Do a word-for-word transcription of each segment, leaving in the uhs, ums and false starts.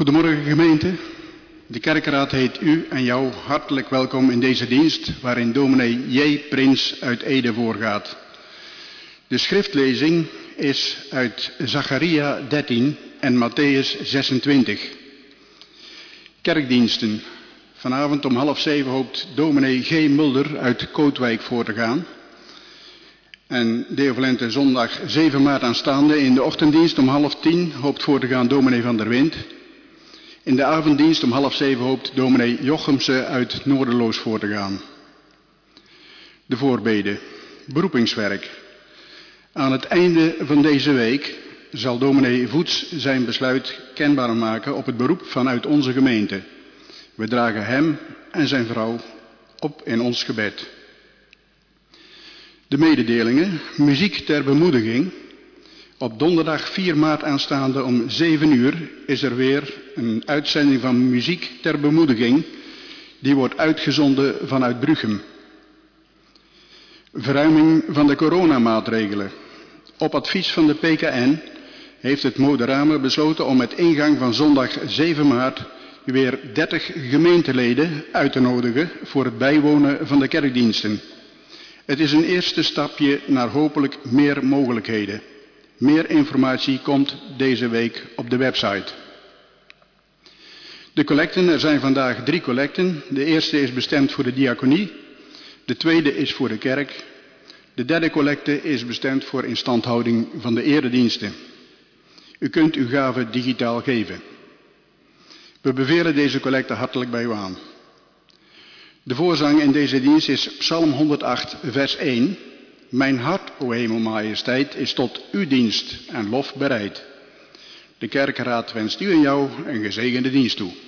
Goedemorgen gemeente. De kerkraad heet u en jou hartelijk welkom in deze dienst waarin dominee J. Prins uit Ede voorgaat. De schriftlezing is uit Zacharia dertien en Matthäus zesentwintig. Kerkdiensten. Vanavond om half zeven hoopt dominee G. Mulder uit Kootwijk voor te gaan. En Deo Volente zondag zeven maart aanstaande in de ochtenddienst om half tien hoopt voor te gaan dominee Van der Wind. In de avonddienst om half zeven hoopt dominee Jochemse uit Noorderloos voor te gaan. De voorbeden. Beroepingswerk. Aan het einde van deze week zal dominee Voets zijn besluit kenbaar maken op het beroep vanuit onze gemeente. We dragen hem en zijn vrouw op in ons gebed. De mededelingen. Muziek ter bemoediging. Op donderdag vier maart aanstaande om zeven uur is er weer een uitzending van Muziek ter bemoediging. Die wordt uitgezonden vanuit Bruchem. Verruiming van de coronamaatregelen. Op advies van de P K N heeft het Moderame besloten om met ingang van zondag zeven maart weer dertig gemeenteleden uit te nodigen voor het bijwonen van de kerkdiensten. Het is een eerste stapje naar hopelijk meer mogelijkheden. Meer informatie komt deze week op de website. De collecten, er zijn vandaag drie collecten. De eerste is bestemd voor de diaconie. De tweede is voor de kerk. De derde collecte is bestemd voor instandhouding van de erediensten. U kunt uw gave digitaal geven. We bevelen deze collecte hartelijk bij u aan. De voorzang in deze dienst is Psalm honderdacht, vers één. Mijn hart, o hemelmajesteit, is tot uw dienst en lof bereid. De kerkraad wenst u en jou een gezegende dienst toe.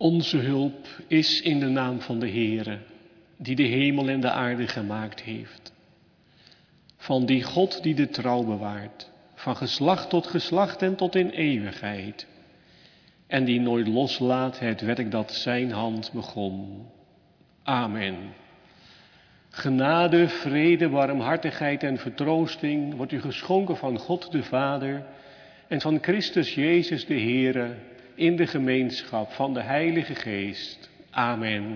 Onze hulp is in de naam van de Heere, die de hemel en de aarde gemaakt heeft. Van die God die de trouw bewaart, van geslacht tot geslacht en tot in eeuwigheid. En die nooit loslaat het werk dat zijn hand begon. Amen. Genade, vrede, barmhartigheid en vertroosting wordt u geschonken van God de Vader en van Christus Jezus de Heere in de gemeenschap van de Heilige Geest. Amen.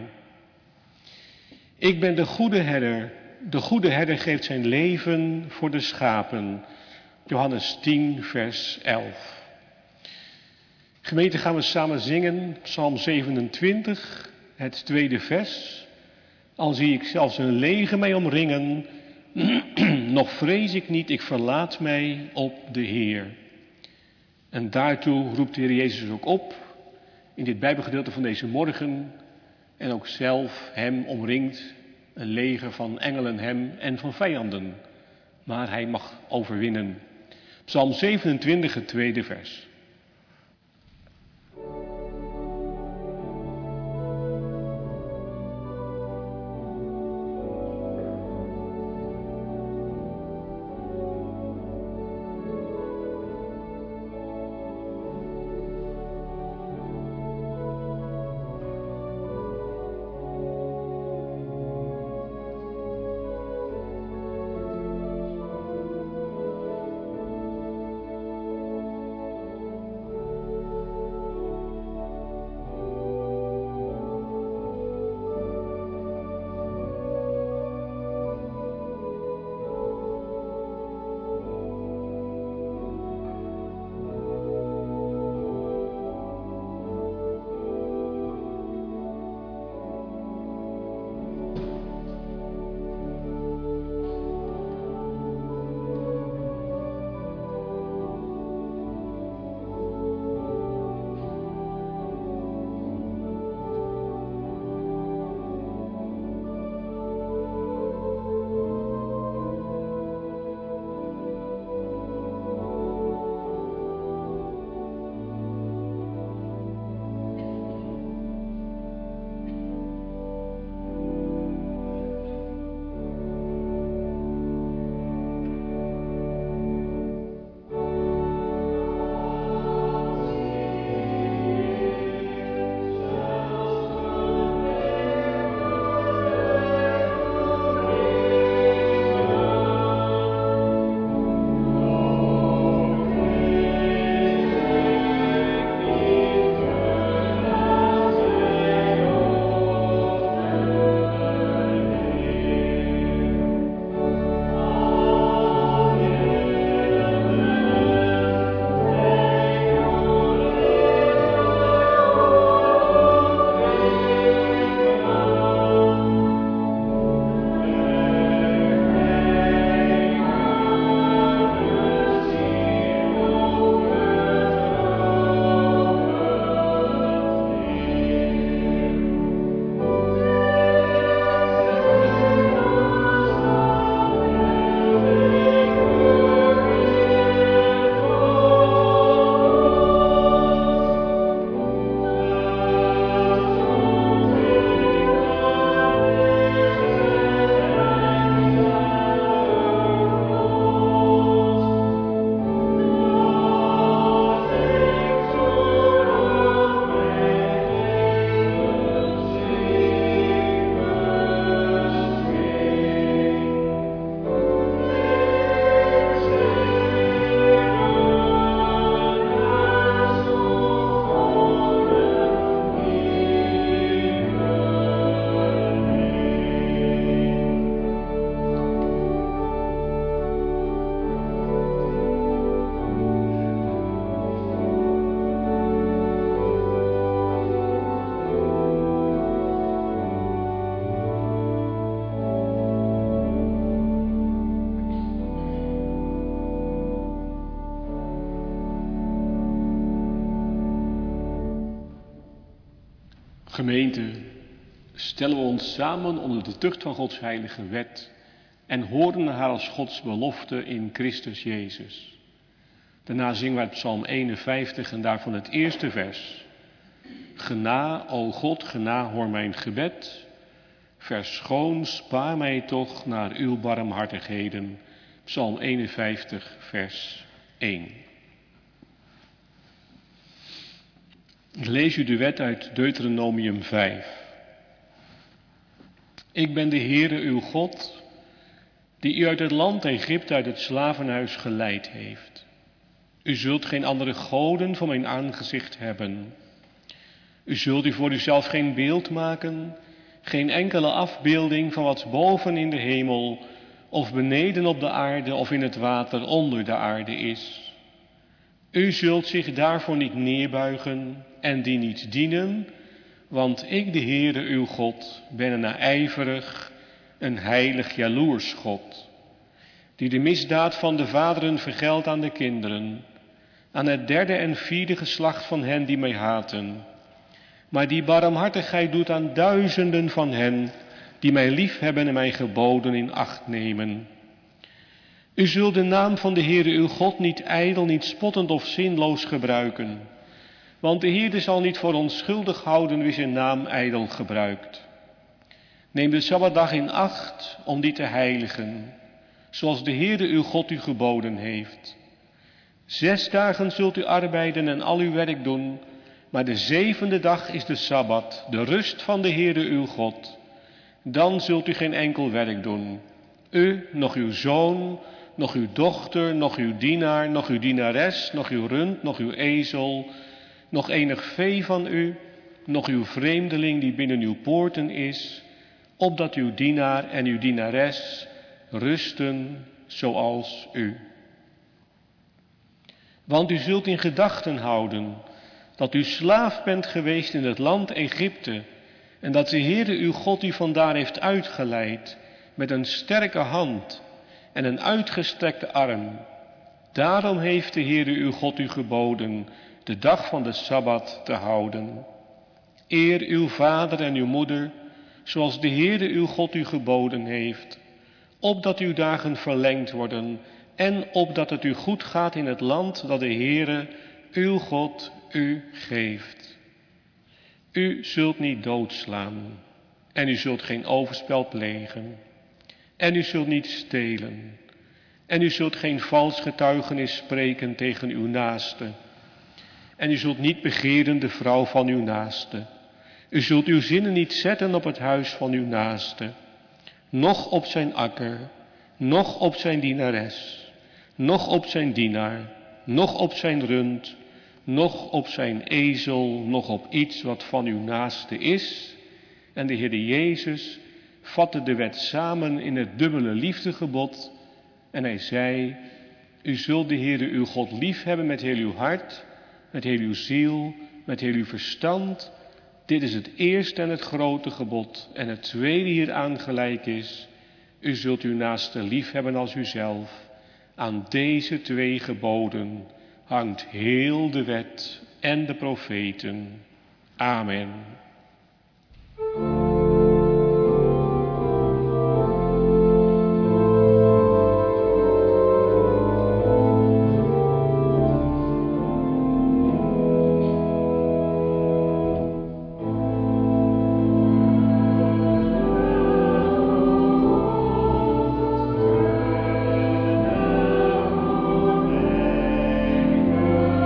Ik ben de goede herder. De goede herder geeft zijn leven voor de schapen. Johannes tien, vers elf. Gemeente, gaan we samen zingen, Psalm zevenentwintig, het tweede vers. Al zie ik zelfs een leger mij omringen, nog vrees ik niet, ik verlaat mij op de Heer. En daartoe roept de Heer Jezus ook op, in dit Bijbelgedeelte van deze morgen, en ook zelf hem omringt een leger van engelen hem en van vijanden. Maar hij mag overwinnen. Psalm zevenentwintig, het tweede vers. Gemeente, stellen we ons samen onder de tucht van Gods heilige wet en horen haar als Gods belofte in Christus Jezus. Daarna zingen wij Psalm eenenvijftig en daarvan het eerste vers. Gena, o God, gena, hoor mijn gebed. Verschoon, spaar mij toch naar uw barmhartigheden. Psalm eenenvijftig, vers één. Ik lees u de wet uit Deuteronomium vijf. Ik ben de Heere uw God, die u uit het land Egypte, uit het slavenhuis geleid heeft. U zult geen andere goden voor mijn aangezicht hebben. U zult u voor uzelf geen beeld maken, geen enkele afbeelding van wat boven in de hemel of beneden op de aarde of in het water onder de aarde is. U zult zich daarvoor niet neerbuigen en die niet dienen, want ik, de Heere uw God, ben een naijverig, een heilig jaloers God, die de misdaad van de vaderen vergeldt aan de kinderen, aan het derde en vierde geslacht van hen die mij haten, maar die barmhartigheid doet aan duizenden van hen die mij liefhebben en mijn geboden in acht nemen. U zult de naam van de Heere uw God niet ijdel, niet spottend of zinloos gebruiken, want de Heere zal niet voor onschuldig houden wie zijn naam ijdel gebruikt. Neem de Sabbatdag in acht om die te heiligen, zoals de Heere uw God u geboden heeft. Zes dagen zult u arbeiden en al uw werk doen, maar de zevende dag is de Sabbat, de rust van de Heere uw God. Dan zult u geen enkel werk doen. U, nog uw zoon, nog uw dochter, nog uw dienaar, nog uw dienares, nog uw rund, nog uw ezel, nog enig vee van u, nog uw vreemdeling die binnen uw poorten is, opdat uw dienaar en uw dienares rusten zoals u. Want u zult in gedachten houden dat u slaaf bent geweest in het land Egypte en dat de Heere uw God u vandaar heeft uitgeleid met een sterke hand en een uitgestrekte arm. Daarom heeft de Heere uw God u geboden de dag van de Sabbat te houden. Eer uw vader en uw moeder, zoals de Heere uw God u geboden heeft, opdat uw dagen verlengd worden en opdat het u goed gaat in het land dat de Heere uw God u geeft. U zult niet doodslaan en u zult geen overspel plegen en u zult niet stelen en u zult geen vals getuigenis spreken tegen uw naaste en u zult niet begeren de vrouw van uw naaste. U zult uw zinnen niet zetten op het huis van uw naaste, noch op zijn akker, noch op zijn dienares, noch op zijn dienaar, noch op zijn rund, noch op zijn ezel, noch op iets wat van uw naaste is. En de Heere Jezus vatte de wet samen in het dubbele liefdegebod en hij zei, u zult de Heere uw God lief hebben met heel uw hart, met heel uw ziel, met heel uw verstand. Dit is het eerste en het grote gebod. En het tweede hieraan gelijk is, u zult uw naaste lief hebben als uzelf. Aan deze twee geboden hangt heel de wet en de profeten. Amen.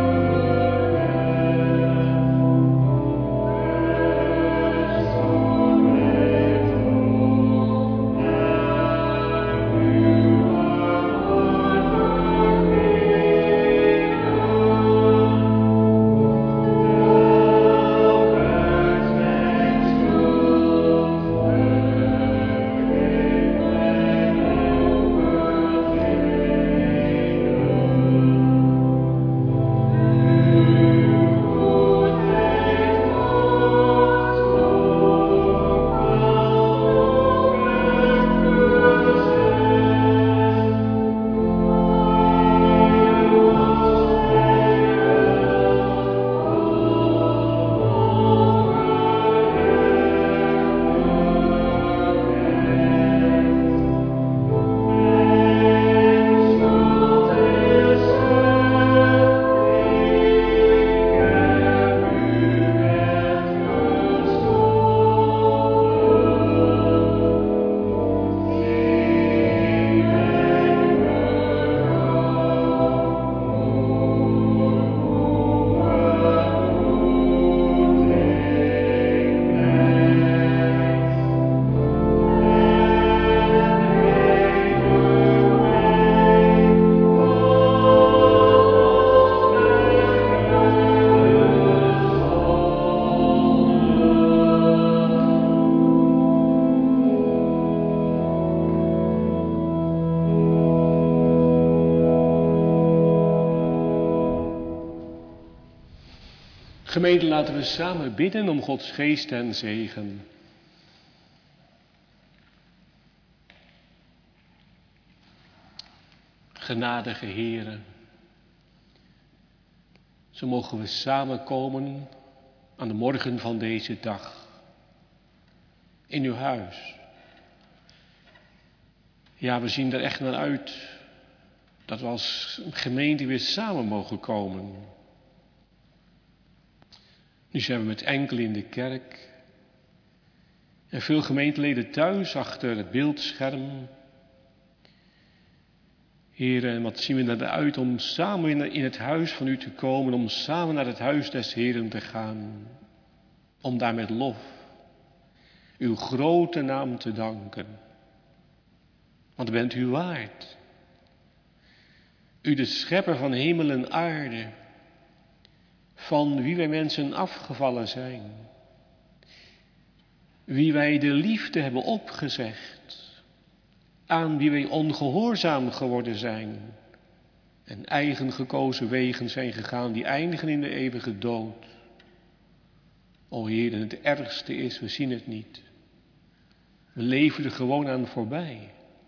Amen. Gemeente, laten we samen bidden om Gods geest en zegen. Genadige Heere, zo mogen we samenkomen aan de morgen van deze dag. In uw huis. Ja, we zien er echt naar uit dat we als gemeente weer samen mogen komen. Nu zijn we met enkelen in de kerk. En veel gemeenteleden thuis achter het beeldscherm. Heer, en wat zien we eruit om samen in het huis van u te komen. Om samen naar het huis des Heeren te gaan. Om daar met lof uw grote naam te danken. Want bent u waard. U de schepper van hemel en aarde. Van wie wij mensen afgevallen zijn. Wie wij de liefde hebben opgezegd. Aan wie wij ongehoorzaam geworden zijn. En eigen gekozen wegen zijn gegaan die eindigen in de eeuwige dood. O Heer, en het ergste is, we zien het niet. We leven er gewoon aan voorbij.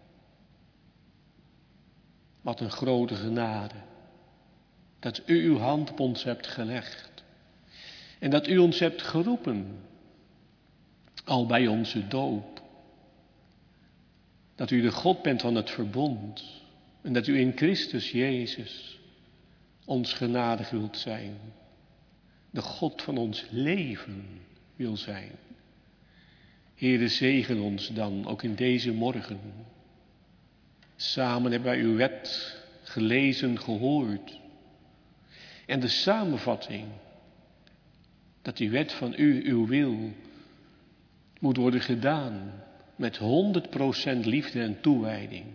Wat een grote genade. Dat u uw hand op ons hebt gelegd. En dat u ons hebt geroepen. Al bij onze doop. Dat u de God bent van het verbond. En dat u in Christus Jezus ons genadig wilt zijn. De God van ons leven wil zijn. Heere, zegen ons dan ook in deze morgen. Samen hebben wij uw wet gelezen, gehoord. En de samenvatting, dat die wet van u, uw wil, moet worden gedaan met honderd procent liefde en toewijding.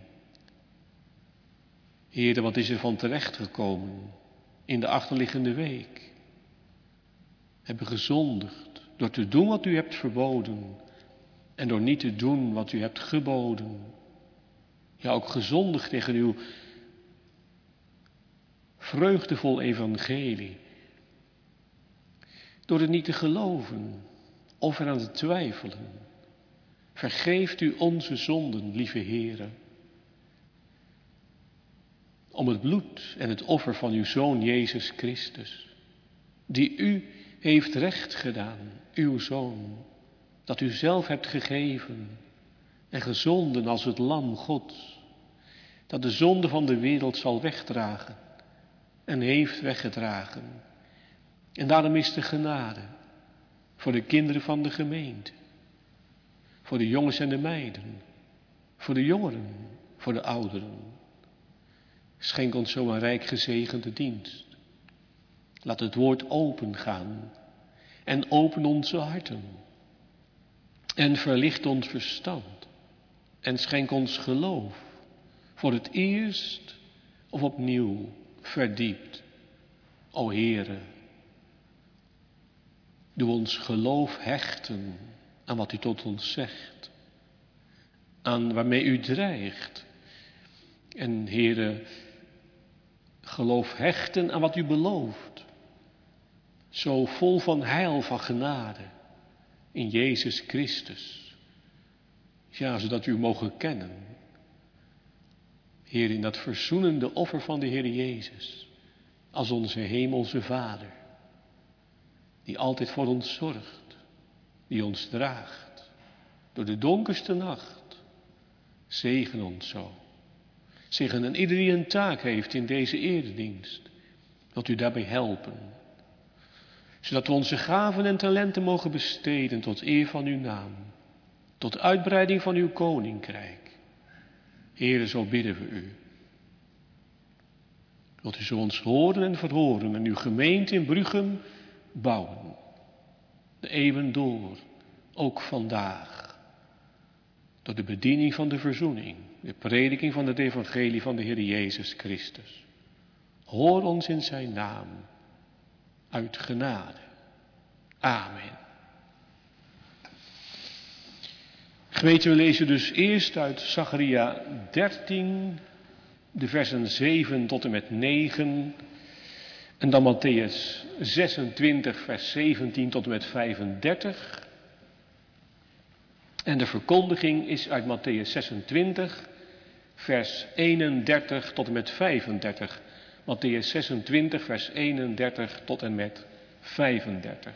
Heere, wat is er van terechtgekomen in de achterliggende week? Hebben gezondigd door te doen wat u hebt verboden en door niet te doen wat u hebt geboden. Ja, ook gezondigd tegen uw vreugdevol evangelie. Door het niet te geloven of eraan te twijfelen. Vergeeft u onze zonden, lieve Heere. Om het bloed en het offer van uw Zoon Jezus Christus. Die u heeft recht gedaan, uw Zoon. Dat u zelf hebt gegeven en gezonden als het lam Gods. Dat de zonde van de wereld zal wegdragen. En heeft weggedragen. En daarom is de genade voor de kinderen van de gemeente. Voor de jongens en de meiden. Voor de jongeren, voor de ouderen. Schenk ons zo een rijk gezegende dienst. Laat het woord open gaan. En open onze harten. En verlicht ons verstand. En schenk ons geloof. Voor het eerst of opnieuw verdiept. O Heere, doe ons geloof hechten aan wat u tot ons zegt. Aan waarmee u dreigt. En Heere, geloof hechten aan wat u belooft. Zo vol van heil, van genade. In Jezus Christus. Ja, zodat u mogen kennen. Heer, in dat verzoenende offer van de Heer Jezus. Als onze hemelse Vader. Die altijd voor ons zorgt. Die ons draagt. Door de donkerste nacht. Zegen ons zo. Zegen aan ieder die een taak heeft in deze eredienst. Wilt u daarbij helpen. Zodat we onze gaven en talenten mogen besteden tot eer van uw naam. Tot uitbreiding van uw koninkrijk. Heere, zo bidden we u. Wilt u zo ons horen en verhoren en uw gemeente in Bruchem bouwen. De eeuwen door, ook vandaag. Door de bediening van de verzoening. De prediking van het evangelie van de Heer Jezus Christus. Hoor ons in zijn naam. Uit genade. Amen. Gemeente, we lezen dus eerst uit Zacharia dertien, de versen zeven tot en met negen. En dan Mattheüs zesentwintig, vers zeventien tot en met vijfendertig. En de verkondiging is uit Mattheüs zesentwintig, vers eenendertig tot en met vijfendertig. Mattheüs zesentwintig, vers eenendertig tot en met vijfendertig.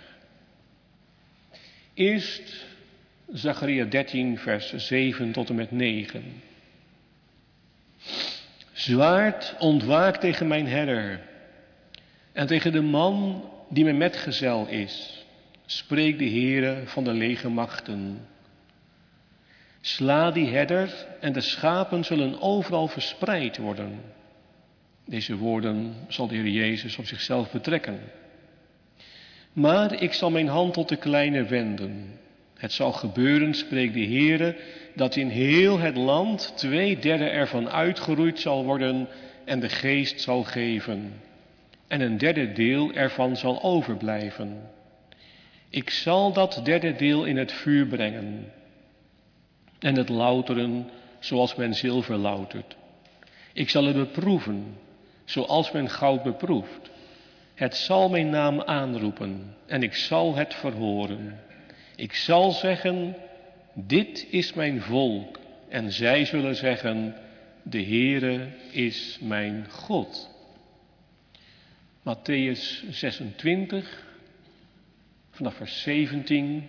Eerst Zacharia dertien, vers zeven tot en met negen. Zwaard ontwaakt tegen mijn herder en tegen de man die mijn metgezel is, spreekt de Heere van de legermachten. Sla die herder en de schapen zullen overal verspreid worden. Deze woorden zal de Heer Jezus op zichzelf betrekken. Maar ik zal mijn hand tot de kleine wenden. Het zal gebeuren, spreekt de Heere, dat in heel het land twee derde ervan uitgeroeid zal worden en de geest zal geven. En een derde deel ervan zal overblijven. Ik zal dat derde deel in het vuur brengen en het louteren zoals men zilver loutert. Ik zal het beproeven zoals men goud beproeft. Het zal mijn naam aanroepen en ik zal het verhoren. Ik zal zeggen, dit is mijn volk. En zij zullen zeggen, de Heere is mijn God. Mattheüs zesentwintig, vanaf vers zeventien.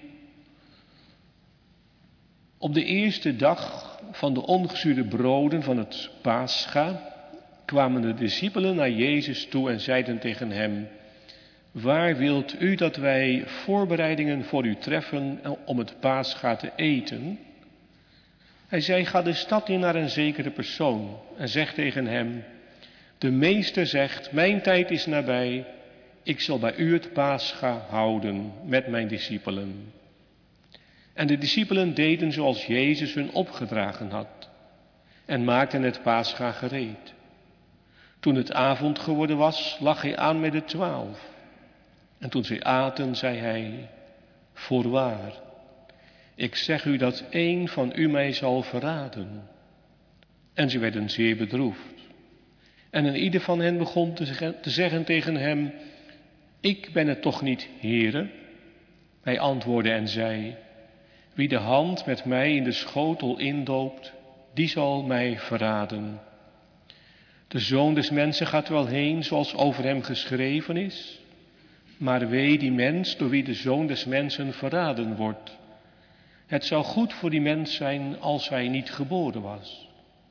Op de eerste dag van de ongezuurde broden van het Pascha kwamen de discipelen naar Jezus toe en zeiden tegen hem, waar wilt u dat wij voorbereidingen voor u treffen om het Pascha te eten? Hij zei, ga de stad in naar een zekere persoon en zeg tegen hem, de meester zegt, mijn tijd is nabij, ik zal bij u het Pascha houden met mijn discipelen. En de discipelen deden zoals Jezus hun opgedragen had en maakten het Pascha gereed. Toen het avond geworden was, lag hij aan met de twaalf. En toen zij aten, zei hij, voorwaar, ik zeg u dat één van u mij zal verraden. En ze werden zeer bedroefd. En een ieder van hen begon te zeggen tegen hem, ik ben het toch niet, Heere? Hij antwoordde en zei, wie de hand met mij in de schotel indoopt, die zal mij verraden. De Zoon des Mensen gaat wel heen zoals over hem geschreven is. Maar wee die mens door wie de Zoon des Mensen verraden wordt. Het zou goed voor die mens zijn als hij niet geboren was.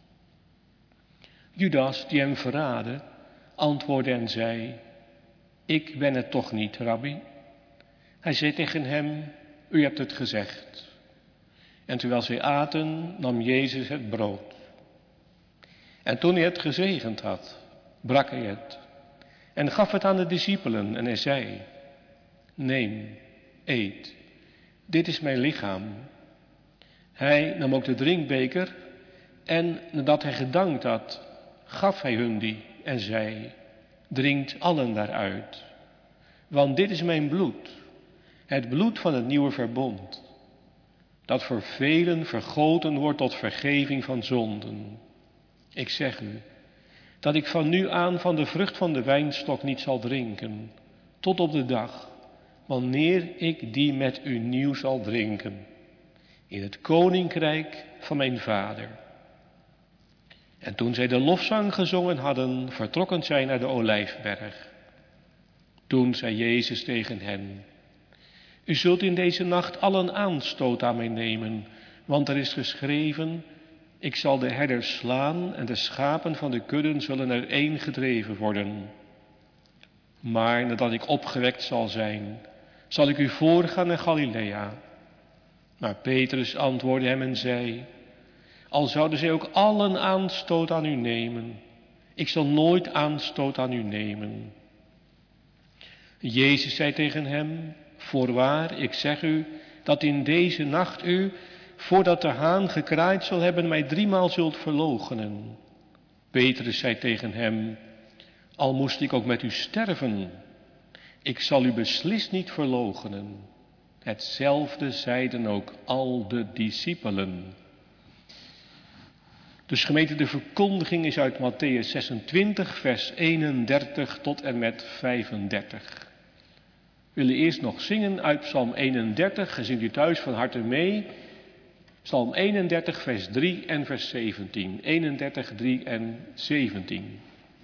Judas, die hem verraadde, antwoordde en zei, ik ben het toch niet, rabbi? Hij zei tegen hem, u hebt het gezegd. En terwijl zij aten, nam Jezus het brood. En toen hij het gezegend had, brak hij het en gaf het aan de discipelen en hij zei, neem, eet, dit is mijn lichaam. Hij nam ook de drinkbeker en nadat hij gedankt had, gaf hij hun die en zei, drinkt allen daaruit. Want dit is mijn bloed, het bloed van het nieuwe verbond, dat voor velen vergoten wordt tot vergeving van zonden. Ik zeg u, dat ik van nu aan van de vrucht van de wijnstok niet zal drinken, tot op de dag, wanneer ik die met u nieuw zal drinken, in het koninkrijk van mijn Vader. En toen zij de lofzang gezongen hadden, vertrokken zij naar de Olijfberg. Toen zei Jezus tegen hen, u zult in deze nacht allen aanstoot aan mij nemen, want er is geschreven, ik zal de herders slaan en de schapen van de kudden zullen ereen gedreven worden. Maar nadat ik opgewekt zal zijn, zal ik u voorgaan naar Galilea. Maar Petrus antwoordde hem en zei, al zouden zij ook allen aanstoot aan u nemen, ik zal nooit aanstoot aan u nemen. Jezus zei tegen hem, voorwaar, ik zeg u, dat in deze nacht u, voordat de haan gekraaid zal hebben, mij driemaal zult verloochenen. Petrus zei tegen hem, al moest ik ook met u sterven, ik zal u beslist niet verloochenen. Hetzelfde zeiden ook al de discipelen. Dus gemeente, de verkondiging is uit Mattheüs zesentwintig, vers eenendertig tot en met vijfendertig. We willen eerst nog zingen uit Psalm eenendertig, zingt u thuis van harte mee. Psalm eenendertig, vers drie en vers zeventien. eenendertig, drie en zeventien.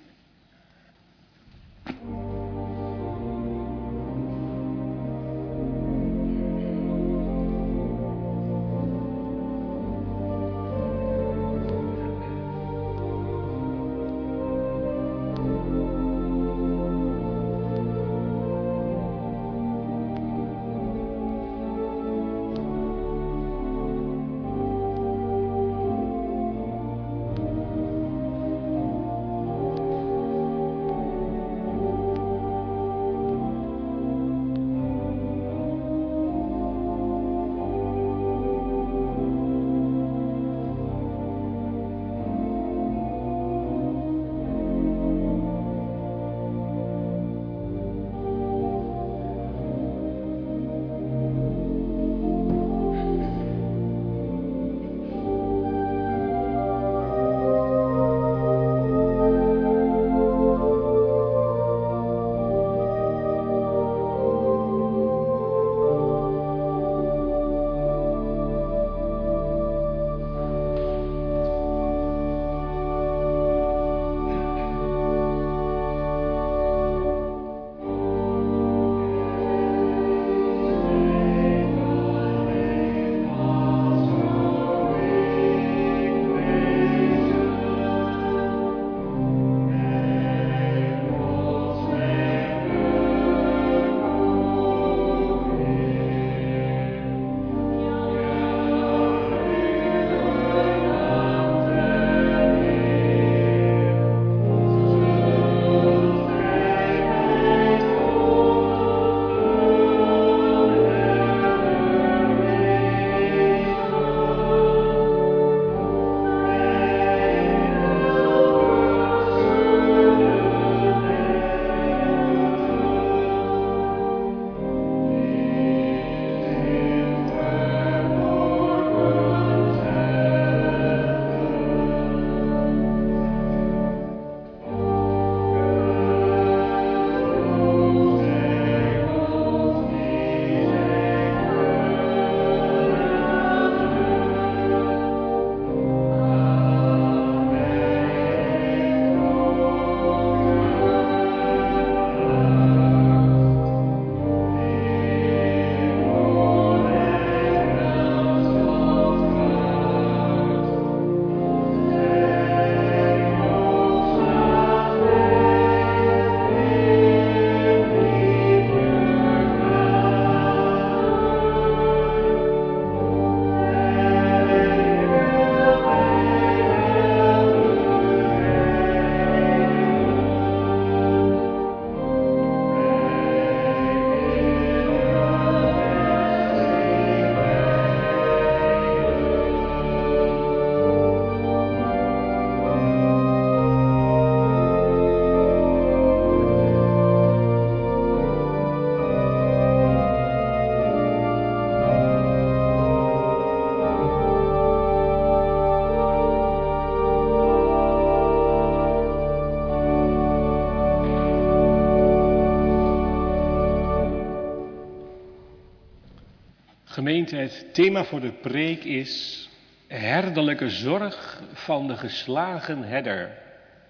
Gemeente, het thema voor de preek is herderlijke zorg van de geslagen herder.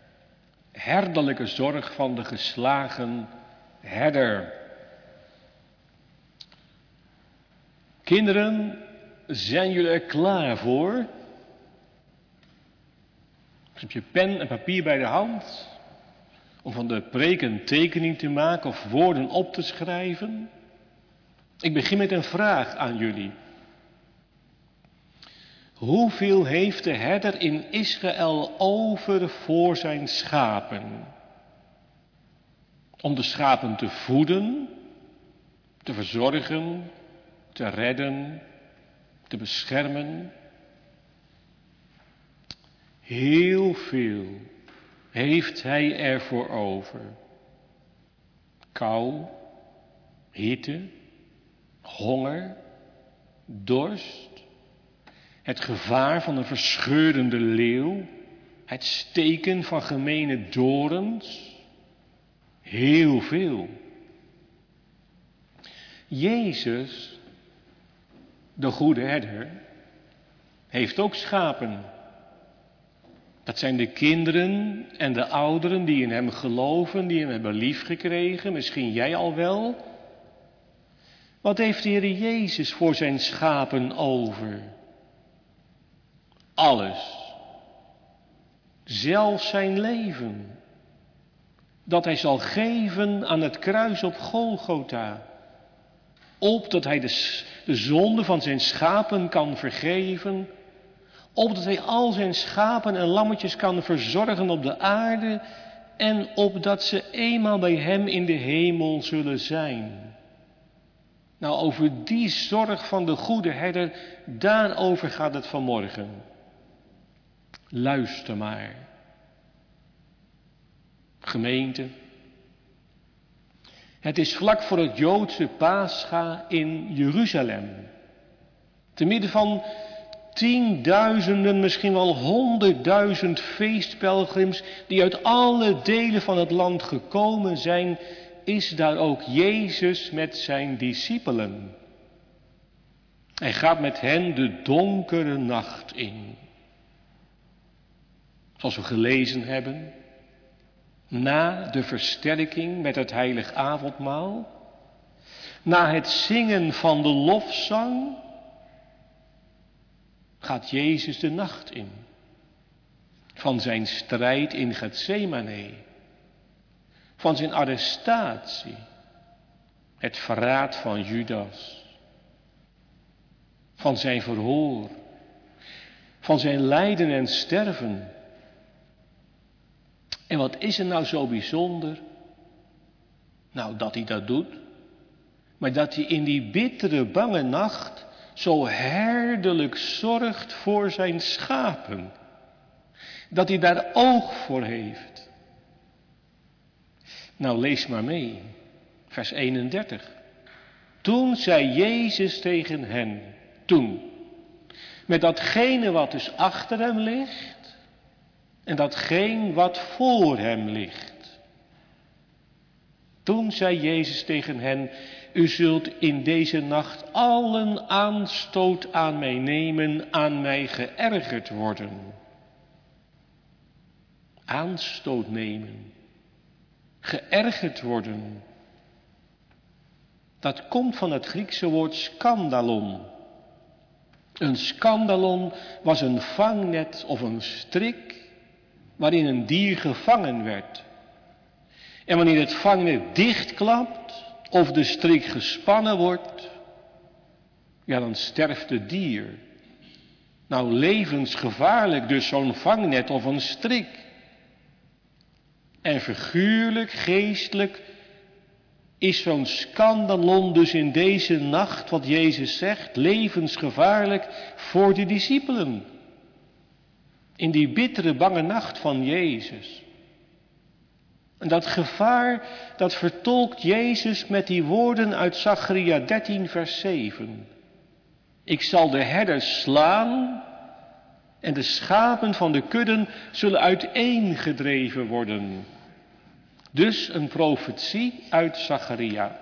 Herderlijke zorg van de geslagen herder. Kinderen, zijn jullie er klaar voor? Heb je pen en papier bij de hand om van de preek een tekening te maken of woorden op te schrijven? Ik begin met een vraag aan jullie. Hoeveel heeft de herder in Israël over voor zijn schapen? Om de schapen te voeden, te verzorgen, te redden, te beschermen. Heel veel heeft hij ervoor over. Kou, hitte, honger, dorst. Het gevaar van een verscheurende leeuw. Het steken van gemene dorens. Heel veel. Jezus, de goede herder, heeft ook schapen. Dat zijn de kinderen en de ouderen die in hem geloven, die hem hebben liefgekregen, misschien jij al wel. Wat heeft de Heer Jezus voor zijn schapen over? Alles. Zelfs zijn leven. Dat hij zal geven aan het kruis op Golgotha. Opdat hij de, de zonde van zijn schapen kan vergeven. Opdat hij al zijn schapen en lammetjes kan verzorgen op de aarde. En opdat ze eenmaal bij hem in de hemel zullen zijn. Nou, over die zorg van de goede herder, daarover gaat het vanmorgen. Luister maar. Gemeente. Het is vlak voor het Joodse Pascha in Jeruzalem. Te midden van tienduizenden, misschien wel honderdduizend feestpelgrims die uit alle delen van het land gekomen zijn, is daar ook Jezus met zijn discipelen. Hij gaat met hen de donkere nacht in. Zoals we gelezen hebben, na de versterking met het heilig avondmaal, na het zingen van de lofzang, gaat Jezus de nacht in. Van zijn strijd in Getsemane, van zijn arrestatie, het verraad van Judas, van zijn verhoor, van zijn lijden en sterven. En wat is er nou zo bijzonder? Nou, dat hij dat doet, maar dat hij in die bittere, bange nacht zo herderlijk zorgt voor zijn schapen. Dat hij daar oog voor heeft. Nou, lees maar mee. Vers eenendertig. Toen zei Jezus tegen hen, toen, met datgene wat dus achter hem ligt en datgene wat voor hem ligt. Toen zei Jezus tegen hen, u zult in deze nacht allen aanstoot aan mij nemen, aan mij geërgerd worden. Aanstoot nemen. Geërgerd worden. Dat komt van het Griekse woord skandalon. Een skandalon was een vangnet of een strik waarin een dier gevangen werd. En wanneer het vangnet dichtklapt of de strik gespannen wordt, ja, dan sterft het dier. Nou, levensgevaarlijk dus zo'n vangnet of een strik. En figuurlijk, geestelijk is zo'n skandalon dus in deze nacht, wat Jezus zegt, levensgevaarlijk voor de discipelen. In die bittere, bange nacht van Jezus. En dat gevaar, dat vertolkt Jezus met die woorden uit Zacharia dertien, vers zeven. Ik zal de herders slaan en de schapen van de kudden zullen uiteengedreven worden. Dus een profetie uit Zacharia.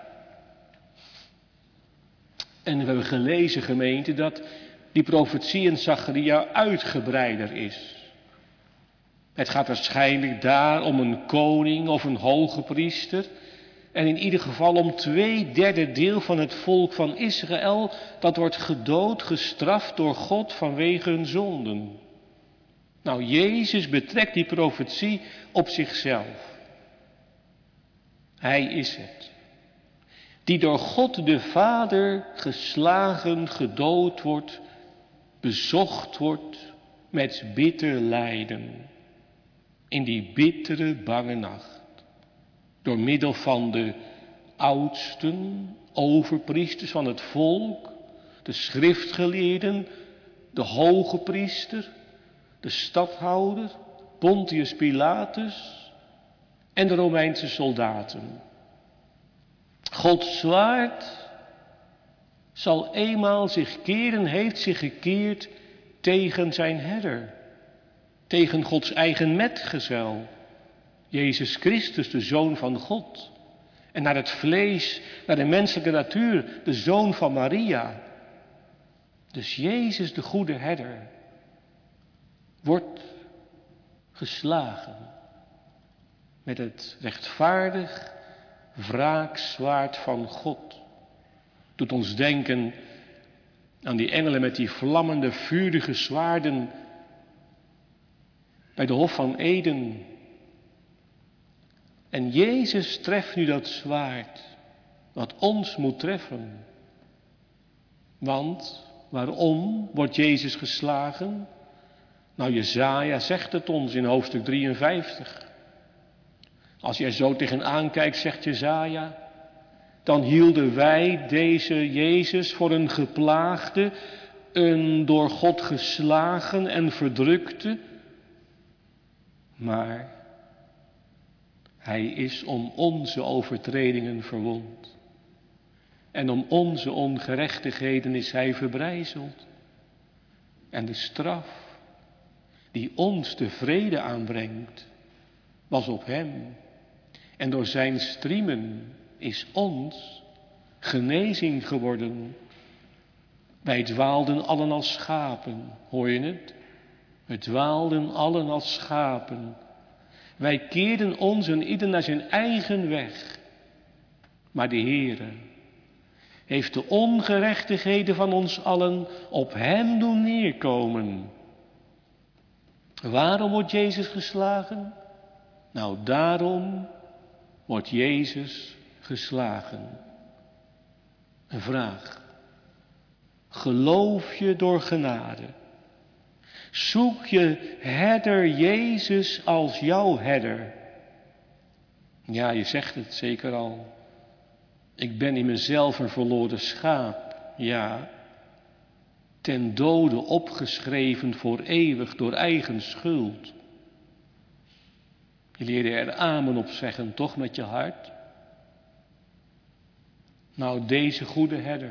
En we hebben gelezen, gemeente, dat die profetie in Zacharia uitgebreider is. Het gaat waarschijnlijk daar om een koning of een hoge priester. En in ieder geval om twee derde deel van het volk van Israël. Dat wordt gedood, gestraft door God vanwege hun zonden. Nou, Jezus betrekt die profetie op zichzelf. Hij is het. Die door God de Vader geslagen, gedood wordt, bezocht wordt met bitter lijden. In die bittere, bange nacht. Door middel van de oudsten, overpriesters van het volk, de schriftgeleerden, de hoge priester, de stadhouder, Pontius Pilatus en de Romeinse soldaten. Gods zwaard zal eenmaal zich keren, heeft zich gekeerd tegen zijn herder, tegen Gods eigen metgezel, Jezus Christus, de Zoon van God. En naar het vlees, naar de menselijke natuur, de Zoon van Maria. Dus Jezus, de goede herder, wordt geslagen met het rechtvaardig wraakzwaard van God. Doet ons denken aan die engelen met die vlammende, vurige zwaarden bij de Hof van Eden. En Jezus treft nu dat zwaard, wat ons moet treffen. Want, waarom wordt Jezus geslagen? Nou, Jesaja zegt het ons in hoofdstuk drieënvijftig. Als je er zo tegenaan kijkt, zegt Jesaja, dan hielden wij deze Jezus voor een geplaagde, een door God geslagen en verdrukte. Maar hij is om onze overtredingen verwond. En om onze ongerechtigheden is hij verbrijzeld. En de straf die ons de vrede aanbrengt, was op hem. En door zijn striemen is ons genezing geworden. Wij dwaalden allen als schapen, hoor je het? We dwaalden allen als schapen. Wij keerden ons en ieder naar zijn eigen weg. Maar de Heere heeft de ongerechtigheden van ons allen op hem doen neerkomen. Waarom wordt Jezus geslagen? Nou, daarom wordt Jezus geslagen. Een vraag. Geloof je door genade? Zoek je herder Jezus als jouw herder? Ja, je zegt het zeker al. Ik ben in mezelf een verloren schaap. Ja, ten dode opgeschreven voor eeuwig door eigen schuld. Je leerde er amen op zeggen, toch met je hart? Nou, deze goede herder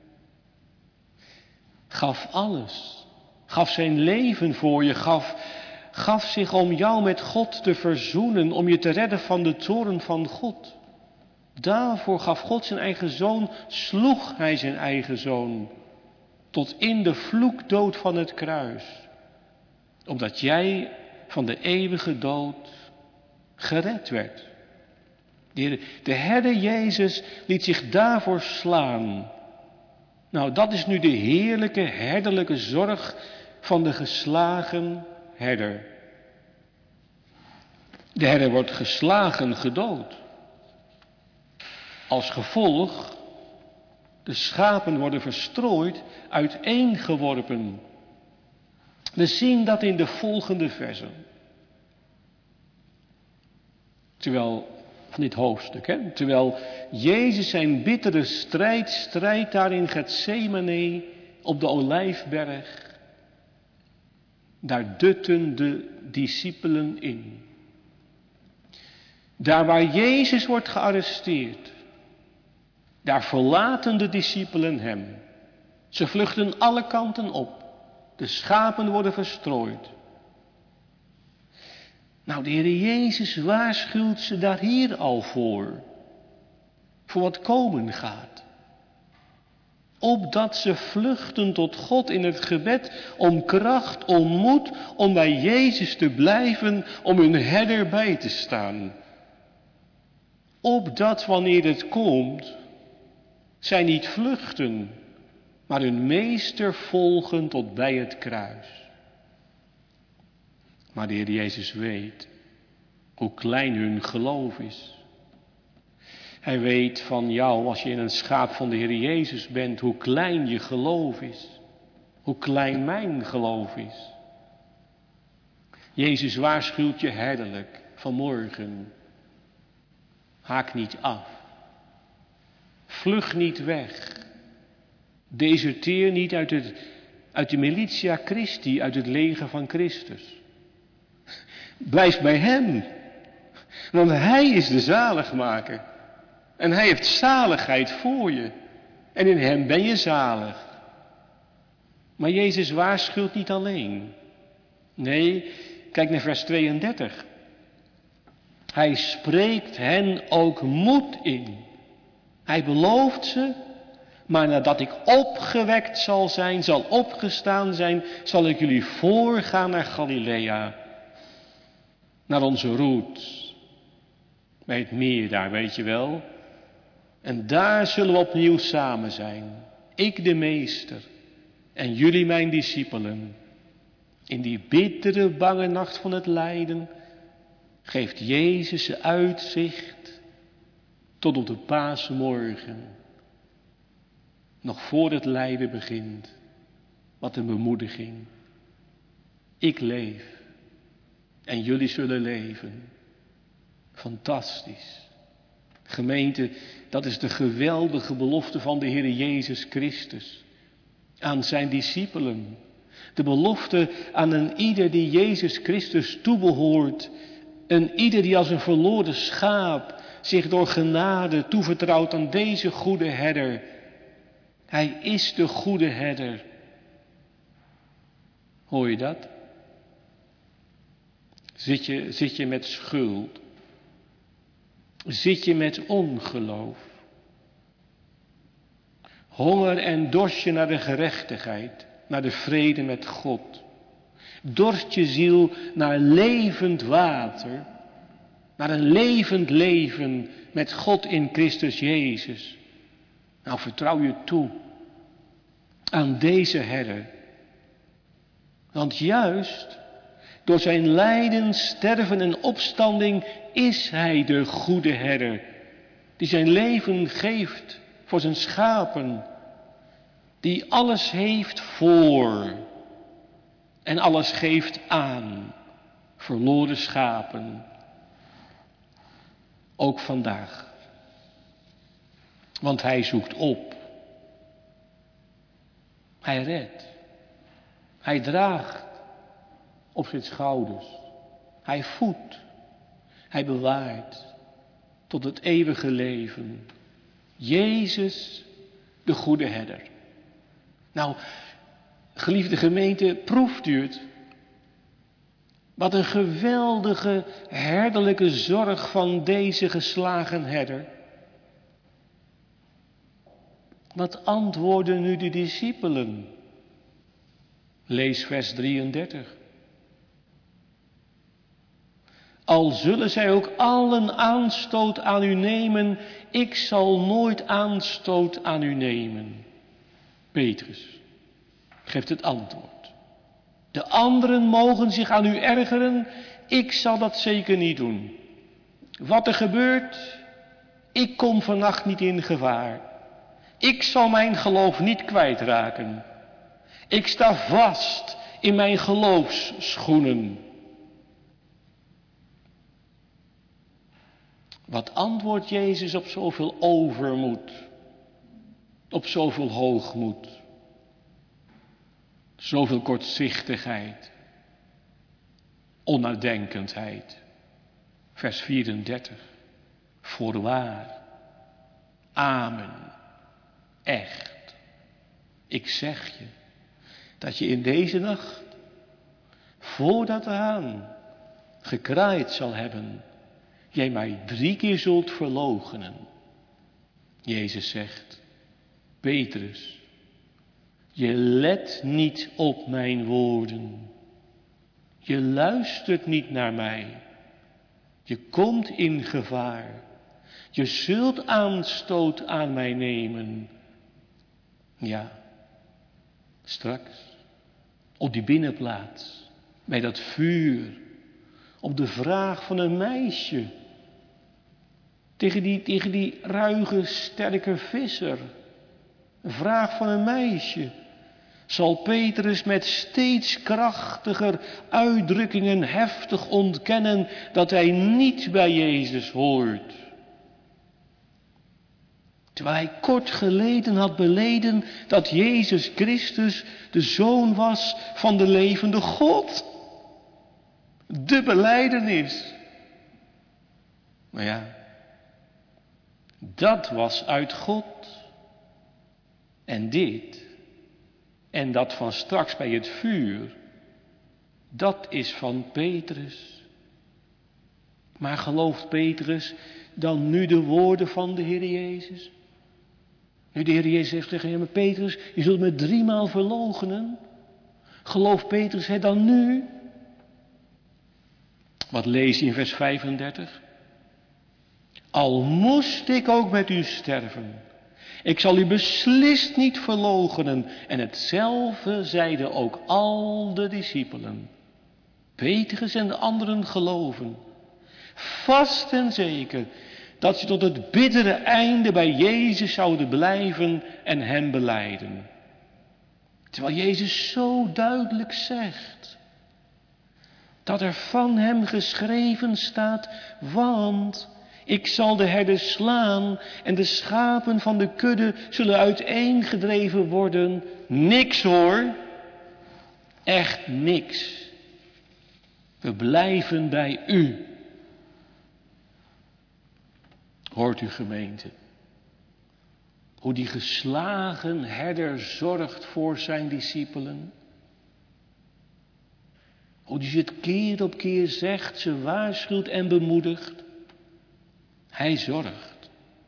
gaf alles. Gaf zijn leven voor je, gaf, gaf zich om jou met God te verzoenen, om je te redden van de toorn van God. Daarvoor gaf God zijn eigen zoon, sloeg hij zijn eigen zoon, tot in de vloekdood van het kruis. Opdat jij van de eeuwige dood gered werd. De, de herder Jezus liet zich daarvoor slaan. Nou, dat is nu de heerlijke, herderlijke zorg van de geslagen herder. De herder wordt geslagen, gedood. Als gevolg, de schapen worden verstrooid, uiteengeworpen. We zien dat in de volgende versen. Terwijl, van dit hoofdstuk, hè, terwijl Jezus zijn bittere strijd strijdt daar in Getsemane op de Olijfberg, daar dutten de discipelen in. Daar waar Jezus wordt gearresteerd, daar verlaten de discipelen hem. Ze vluchten alle kanten op. De schapen worden verstrooid. Nou, de Heer Jezus waarschuwt ze daar hier al voor. Voor wat komen gaat. Opdat ze vluchten tot God in het gebed om kracht, om moed, om bij Jezus te blijven, om hun herder bij te staan. Opdat wanneer het komt, zij niet vluchten, maar hun meester volgen tot bij het kruis. Maar de Heer Jezus weet hoe klein hun geloof is. Hij weet van jou, als je in een schaap van de Heer Jezus bent, hoe klein je geloof is. Hoe klein mijn geloof is. Jezus waarschuwt je herderlijk vanmorgen. Haak niet af. Vlug niet weg. Deserteer niet uit, het, uit de militia Christi, uit het leger van Christus. Blijf bij hem. Want hij is de zaligmaker. En hij heeft zaligheid voor je. En in hem ben je zalig. Maar Jezus waarschuwt niet alleen. Nee, kijk naar vers tweeëndertig. Hij spreekt hen ook moed in. Hij belooft ze, maar nadat ik opgewekt zal zijn, zal opgestaan zijn, zal ik jullie voorgaan naar Galilea. Naar onze roots. Bij het meer daar, weet je wel. En daar zullen we opnieuw samen zijn. Ik de meester en jullie mijn discipelen. In die bittere, bange nacht van het lijden geeft Jezus ze uitzicht tot op de paasmorgen. Nog voor het lijden begint. Wat een bemoediging. Ik leef en jullie zullen leven. Fantastisch. Gemeente, dat is de geweldige belofte van de Heer Jezus Christus aan zijn discipelen. De belofte aan een ieder die Jezus Christus toebehoort. Een ieder die als een verloren schaap zich door genade toevertrouwt aan deze goede herder. Hij is de goede herder. Hoor je dat? Zit je, zit je met schuld? Zit je met ongeloof? Honger en dorst je naar de gerechtigheid, naar de vrede met God? Dorst je ziel naar levend water, naar een levend leven met God in Christus Jezus? Nou, vertrouw je toe aan deze herder. Want juist door zijn lijden, sterven en opstanding is hij de goede herder. Die zijn leven geeft voor zijn schapen. Die alles heeft voor en alles geeft aan verloren schapen. Ook vandaag. Want hij zoekt op. Hij redt. Hij draagt op zijn schouders. Hij voedt. Hij bewaart tot het eeuwige leven. Jezus, de goede herder. Nou, geliefde gemeente, proeft u het? Wat een geweldige herderlijke zorg van deze geslagen herder. Wat antwoorden nu de discipelen? Lees vers drieëndertig. Al zullen zij ook allen aanstoot aan u nemen, ik zal nooit aanstoot aan u nemen. Petrus geeft het antwoord. De anderen mogen zich aan u ergeren, ik zal dat zeker niet doen. Wat er gebeurt, ik kom vannacht niet in gevaar. Ik zal mijn geloof niet kwijtraken. Ik sta vast in mijn geloofsschoenen. Wat antwoordt Jezus op zoveel overmoed? Op zoveel hoogmoed? Zoveel kortzichtigheid? Onnadenkendheid? Vers vierendertig. Voorwaar. Amen. Echt. Ik zeg je dat je in deze nacht, voordat de haan gekraaid zal hebben, jij mij drie keer zult verloochenen. Jezus zegt, Petrus, je let niet op mijn woorden. Je luistert niet naar mij. Je komt in gevaar. Je zult aanstoot aan mij nemen. Ja, straks, op die binnenplaats, bij dat vuur, op de vraag van een meisje, tegen die, tegen die ruige, sterke visser, een vraag van een meisje, zal Petrus met steeds krachtiger uitdrukkingen heftig ontkennen dat hij niet bij Jezus hoort. Terwijl hij kort geleden had beleden dat Jezus Christus de Zoon was van de levende God. De belijdenis. Maar ja, dat was uit God. En dit, En dat van straks bij het vuur, dat is van Petrus. Maar gelooft Petrus dan nu de woorden van de Heer Jezus? Nu de Heer Jezus heeft tegen hem, Petrus, je zult me driemaal verloochenen. Gelooft Petrus het dan nu? Wat lees je in vers vijfendertig? Al moest ik ook met u sterven, ik zal u beslist niet verloochenen. En hetzelfde zeiden ook al de discipelen. Petrus en de anderen geloven, vast en zeker, dat ze tot het bittere einde bij Jezus zouden blijven en hem belijden. Terwijl Jezus zo duidelijk zegt dat er van hem geschreven staat, want ik zal de herder slaan en de schapen van de kudde zullen uiteengedreven worden. Niks hoor, echt niks. We blijven bij u. Hoort u gemeente, hoe die geslagen herder zorgt voor zijn discipelen? Hoe die het keer op keer zegt, ze waarschuwt en bemoedigt. Hij zorgt.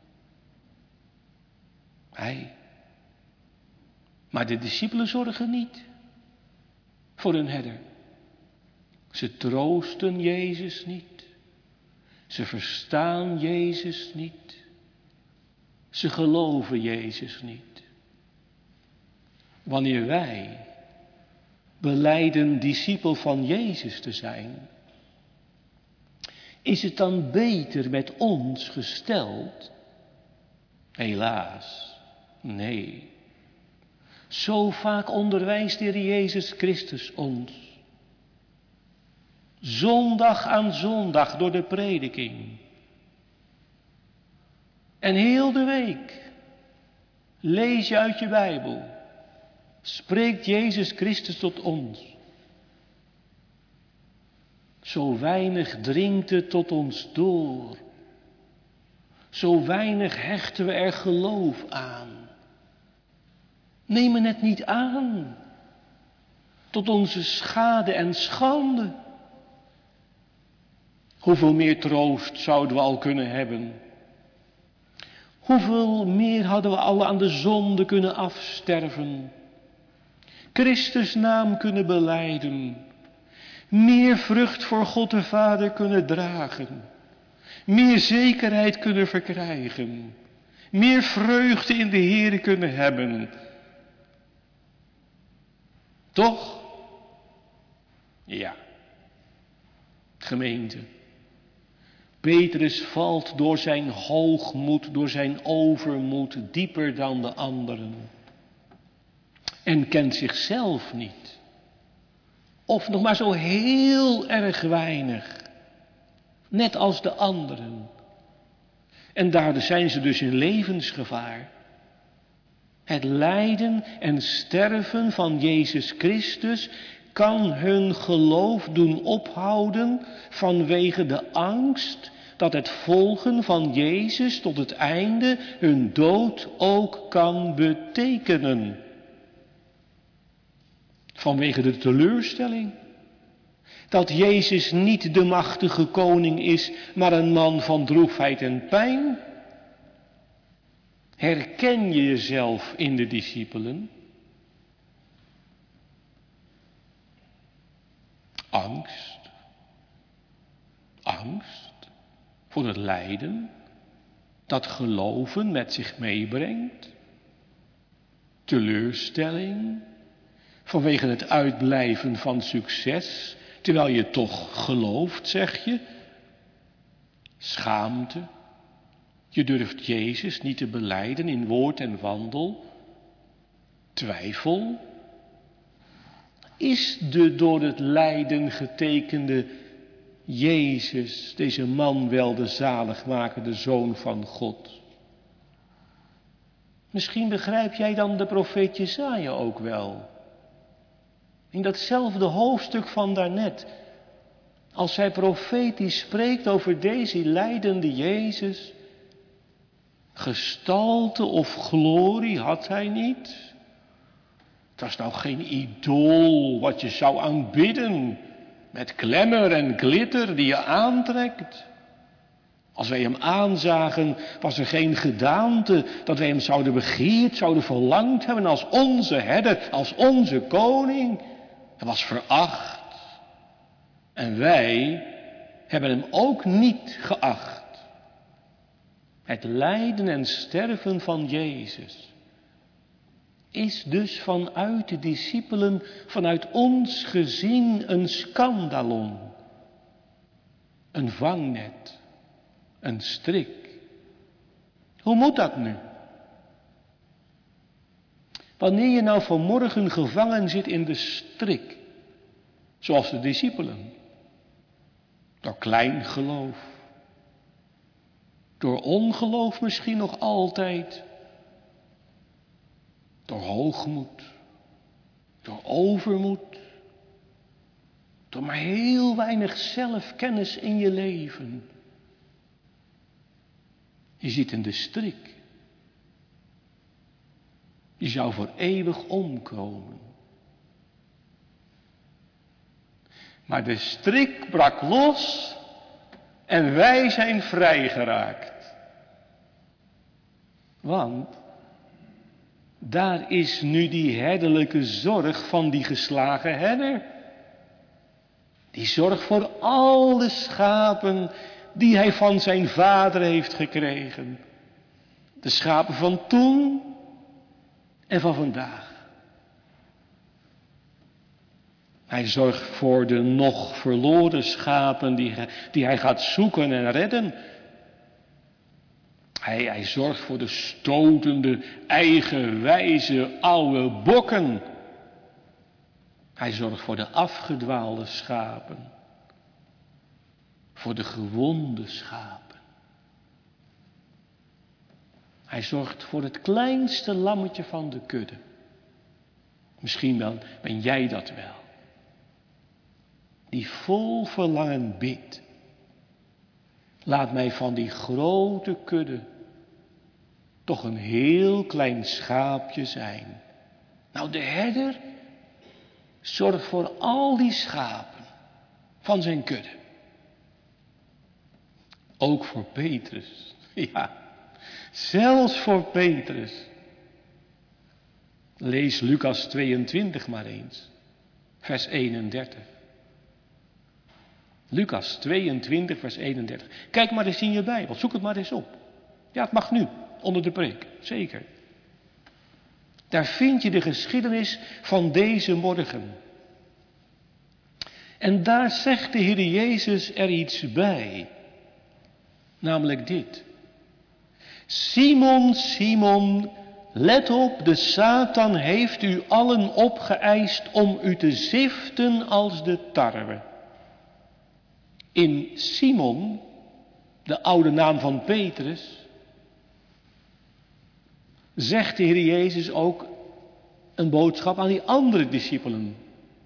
Hij. Maar de discipelen zorgen niet voor hun herder. Ze troosten Jezus niet. Ze verstaan Jezus niet. Ze geloven Jezus niet. Wanneer wij belijden discipel van Jezus te zijn, is het dan beter met ons gesteld? Helaas, nee. Zo vaak onderwijst de Heer Jezus Christus ons. Zondag aan zondag door de prediking. En heel de week lees je uit je Bijbel. Spreekt Jezus Christus tot ons. Zo weinig dringt het tot ons door. Zo weinig hechten we er geloof aan. Nemen het niet aan. Tot onze schade en schande. Hoeveel meer troost zouden we al kunnen hebben? Hoeveel meer hadden we al aan de zonde kunnen afsterven? Christus naam kunnen belijden. Meer vrucht voor God de Vader kunnen dragen. Meer zekerheid kunnen verkrijgen. Meer vreugde in de Heer kunnen hebben. Toch? Ja. Gemeente. Petrus valt door zijn hoogmoed, door zijn overmoed dieper dan de anderen. En kent zichzelf niet. Of nog maar zo heel erg weinig. Net als de anderen. En daardoor zijn ze dus in levensgevaar. Het lijden en sterven van Jezus Christus kan hun geloof doen ophouden vanwege de angst dat het volgen van Jezus tot het einde hun dood ook kan betekenen. Vanwege de teleurstelling dat Jezus niet de machtige koning is, maar een man van droefheid en pijn. Herken je jezelf in de discipelen? Angst. Angst voor het lijden dat geloven met zich meebrengt. Teleurstelling vanwege het uitblijven van succes, terwijl je toch gelooft, zeg je. Schaamte. Je durft Jezus niet te belijden in woord en wandel. Twijfel. Is de door het lijden getekende Jezus, deze man, wel de zaligmakende Zoon van God? Misschien begrijp jij dan de profeet Jesaja ook wel. In datzelfde hoofdstuk van daarnet. Als hij profetisch spreekt over deze lijdende Jezus. Gestalte of glorie had hij niet. Het was nou geen idool wat je zou aanbidden met klemmer en glitter die je aantrekt. Als wij hem aanzagen, was er geen gedaante dat wij hem zouden begeerd, zouden verlangd hebben als onze herder, als onze koning. Hij was veracht. En wij hebben hem ook niet geacht. Het lijden en sterven van Jezus is dus vanuit de discipelen, vanuit ons gezien, een scandalon. Een vangnet. Een strik. Hoe moet dat nu? Wanneer je nou vanmorgen gevangen zit in de strik, zoals de discipelen, door klein geloof, door ongeloof misschien nog altijd, door hoogmoed, door overmoed, door maar heel weinig zelfkennis in je leven. Je zit in de strik. Je zou voor eeuwig omkomen. Maar de strik brak los en wij zijn vrijgeraakt. Want daar is nu die herderlijke zorg van die geslagen herder. Die zorg voor al de schapen die hij van zijn vader heeft gekregen. De schapen van toen en van vandaag. Hij zorgt voor de nog verloren schapen die, die hij gaat zoeken en redden. Hij, hij zorgt voor de stotende, eigenwijze oude bokken. Hij zorgt voor de afgedwaalde schapen. Voor de gewonde schapen. Hij zorgt voor het kleinste lammetje van de kudde. Misschien wel ben jij dat wel. Die vol verlangen bidt. Laat mij van die grote kudde toch een heel klein schaapje zijn. Nou, de herder zorgt voor al die schapen van zijn kudde. Ook voor Petrus. Ja, zelfs voor Petrus. Lees Lucas tweeëntwintig maar eens. Vers eenendertig. Lucas tweeëntwintig, vers eenendertig. Kijk maar eens in je Bijbel. Zoek het maar eens op. Ja, het mag nu. Onder de preek. Zeker. Daar vind je de geschiedenis van deze morgen. En daar zegt de Heer Jezus er iets bij. Namelijk dit. Simon, Simon, let op, de Satan heeft u allen opgeëist om u te ziften als de tarwe. In Simon, de oude naam van Petrus, zegt de Heer Jezus ook een boodschap aan die andere discipelen.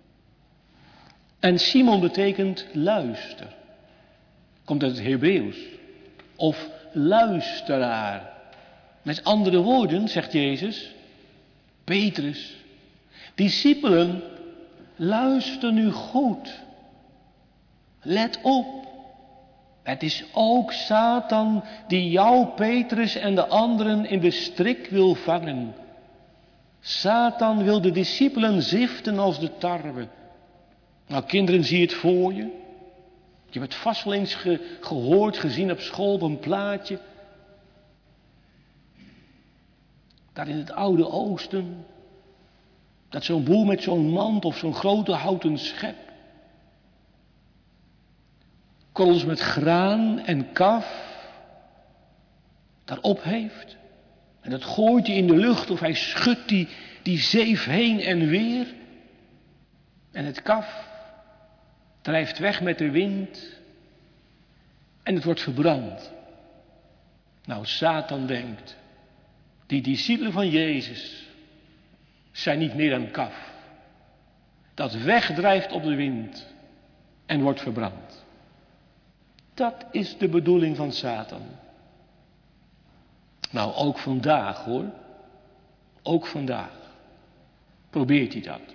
En Simon betekent luister. Komt uit het Hebreeuws. Of luisteraar. Met andere woorden, zegt Jezus, Petrus, discipelen, luister nu goed. Let op. Het is ook Satan die jou, Petrus en de anderen in de strik wil vangen. Satan wil de discipelen ziften als de tarwe. Nou, kinderen, zie het voor je. Je hebt het vast wel eens ge- gehoord, gezien op school op een plaatje. Daar in het Oude Oosten. Dat zo'n boer met zo'n mand of zo'n grote houten schep. Korrels met graan en kaf daarop heeft. En dat gooit hij in de lucht of hij schudt die, die zeef heen en weer. En het kaf drijft weg met de wind. En het wordt verbrand. Nou, Satan denkt, die discipelen van Jezus zijn niet meer dan kaf. Dat wegdrijft op de wind en wordt verbrand. Dat is de bedoeling van Satan. Nou, ook vandaag hoor. Ook vandaag. Probeert hij dat.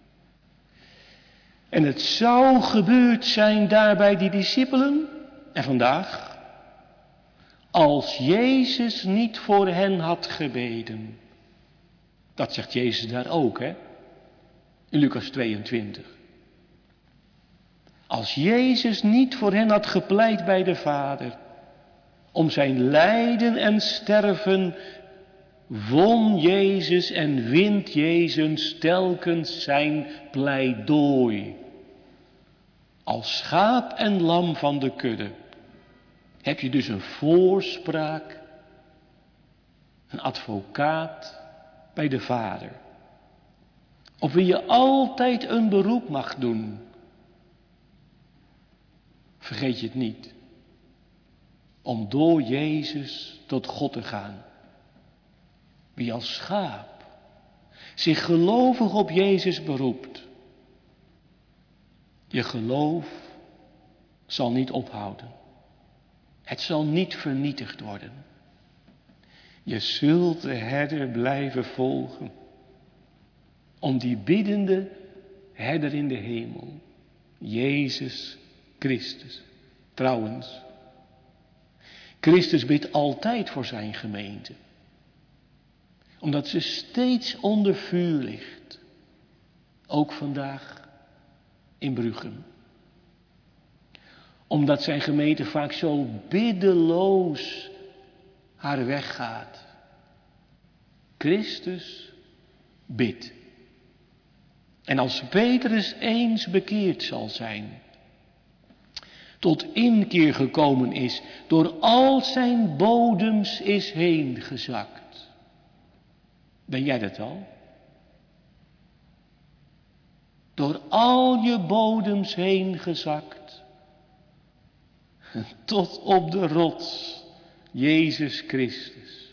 En het zou gebeurd zijn daar bij die discipelen, en vandaag, als Jezus niet voor hen had gebeden. Dat zegt Jezus daar ook, hè? In Lucas tweeëntwintig. Als Jezus niet voor hen had gepleit bij de Vader, om zijn lijden en sterven, won Jezus en wint Jezus telkens zijn pleidooi. Als schaap en lam van de kudde heb je dus een voorspraak, een advocaat bij de Vader, op wie je altijd een beroep mag doen. Vergeet je het niet, om door Jezus tot God te gaan. Wie als schaap zich gelovig op Jezus beroept, je geloof zal niet ophouden. Het zal niet vernietigd worden. Je zult de herder blijven volgen, om die biddende herder in de hemel, Jezus Christus. Trouwens, Christus bidt altijd voor zijn gemeente, omdat ze steeds onder vuur ligt. Ook vandaag in Bruchem. Omdat zijn gemeente vaak zo biddeloos haar weg gaat. Christus bidt. En als Petrus eens bekeerd zal zijn, tot inkeer gekomen is, door al zijn bodems is heen gezakt. Ben jij dat al? Door al je bodems heen gezakt, tot op de rots, Jezus Christus.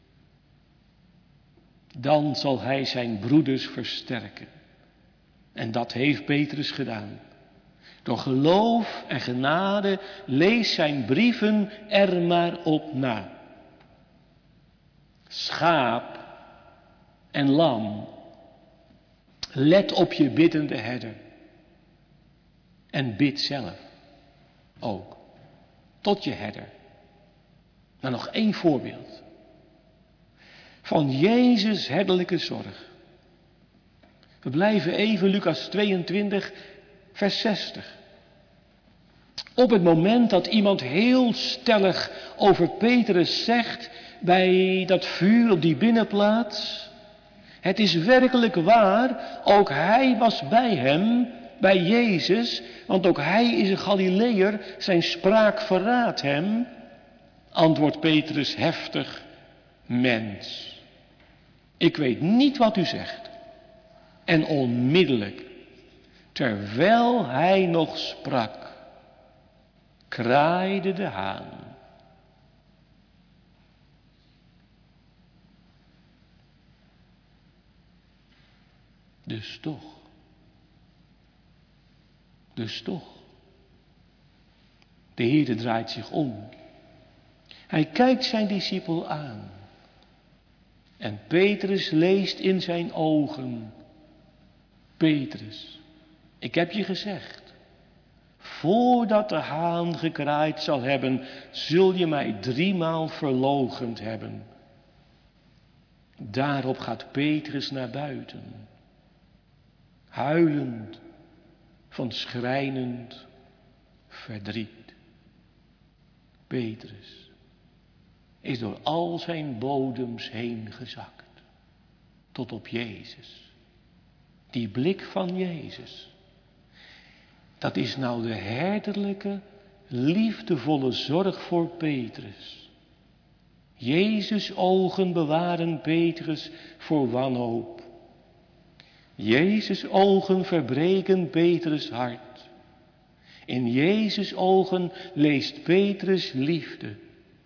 Dan zal hij zijn broeders versterken. En dat heeft Petrus gedaan. Door geloof en genade, lees zijn brieven er maar op na. Schaap en lam, let op je biddende herder. En bid zelf ook, tot je herder. Nou, nog één voorbeeld van Jezus' herderlijke zorg. We blijven even Lucas tweeëntwintig, vers zestig. Op het moment dat iemand heel stellig over Petrus zegt, bij dat vuur op die binnenplaats: het is werkelijk waar, ook hij was bij hem, bij Jezus, want ook hij is een Galileër, zijn spraak verraadt hem. Antwoordt Petrus heftig: mens, ik weet niet wat u zegt. En onmiddellijk, terwijl hij nog sprak, kraaide de haan. Dus toch, dus toch. De Heer draait zich om. Hij kijkt zijn discipel aan. En Petrus leest in zijn ogen: Petrus, ik heb je gezegd, voordat de haan gekraaid zal hebben, zul je mij driemaal verloochend hebben. Daarop gaat Petrus naar buiten, huilend van schrijnend verdriet. Petrus is door al zijn bodems heen gezakt, tot op Jezus. Die blik van Jezus, dat is nou de herderlijke, liefdevolle zorg voor Petrus. Jezus' ogen bewaren Petrus voor wanhoop. Jezus' ogen verbreken Petrus' hart. In Jezus' ogen leest Petrus liefde,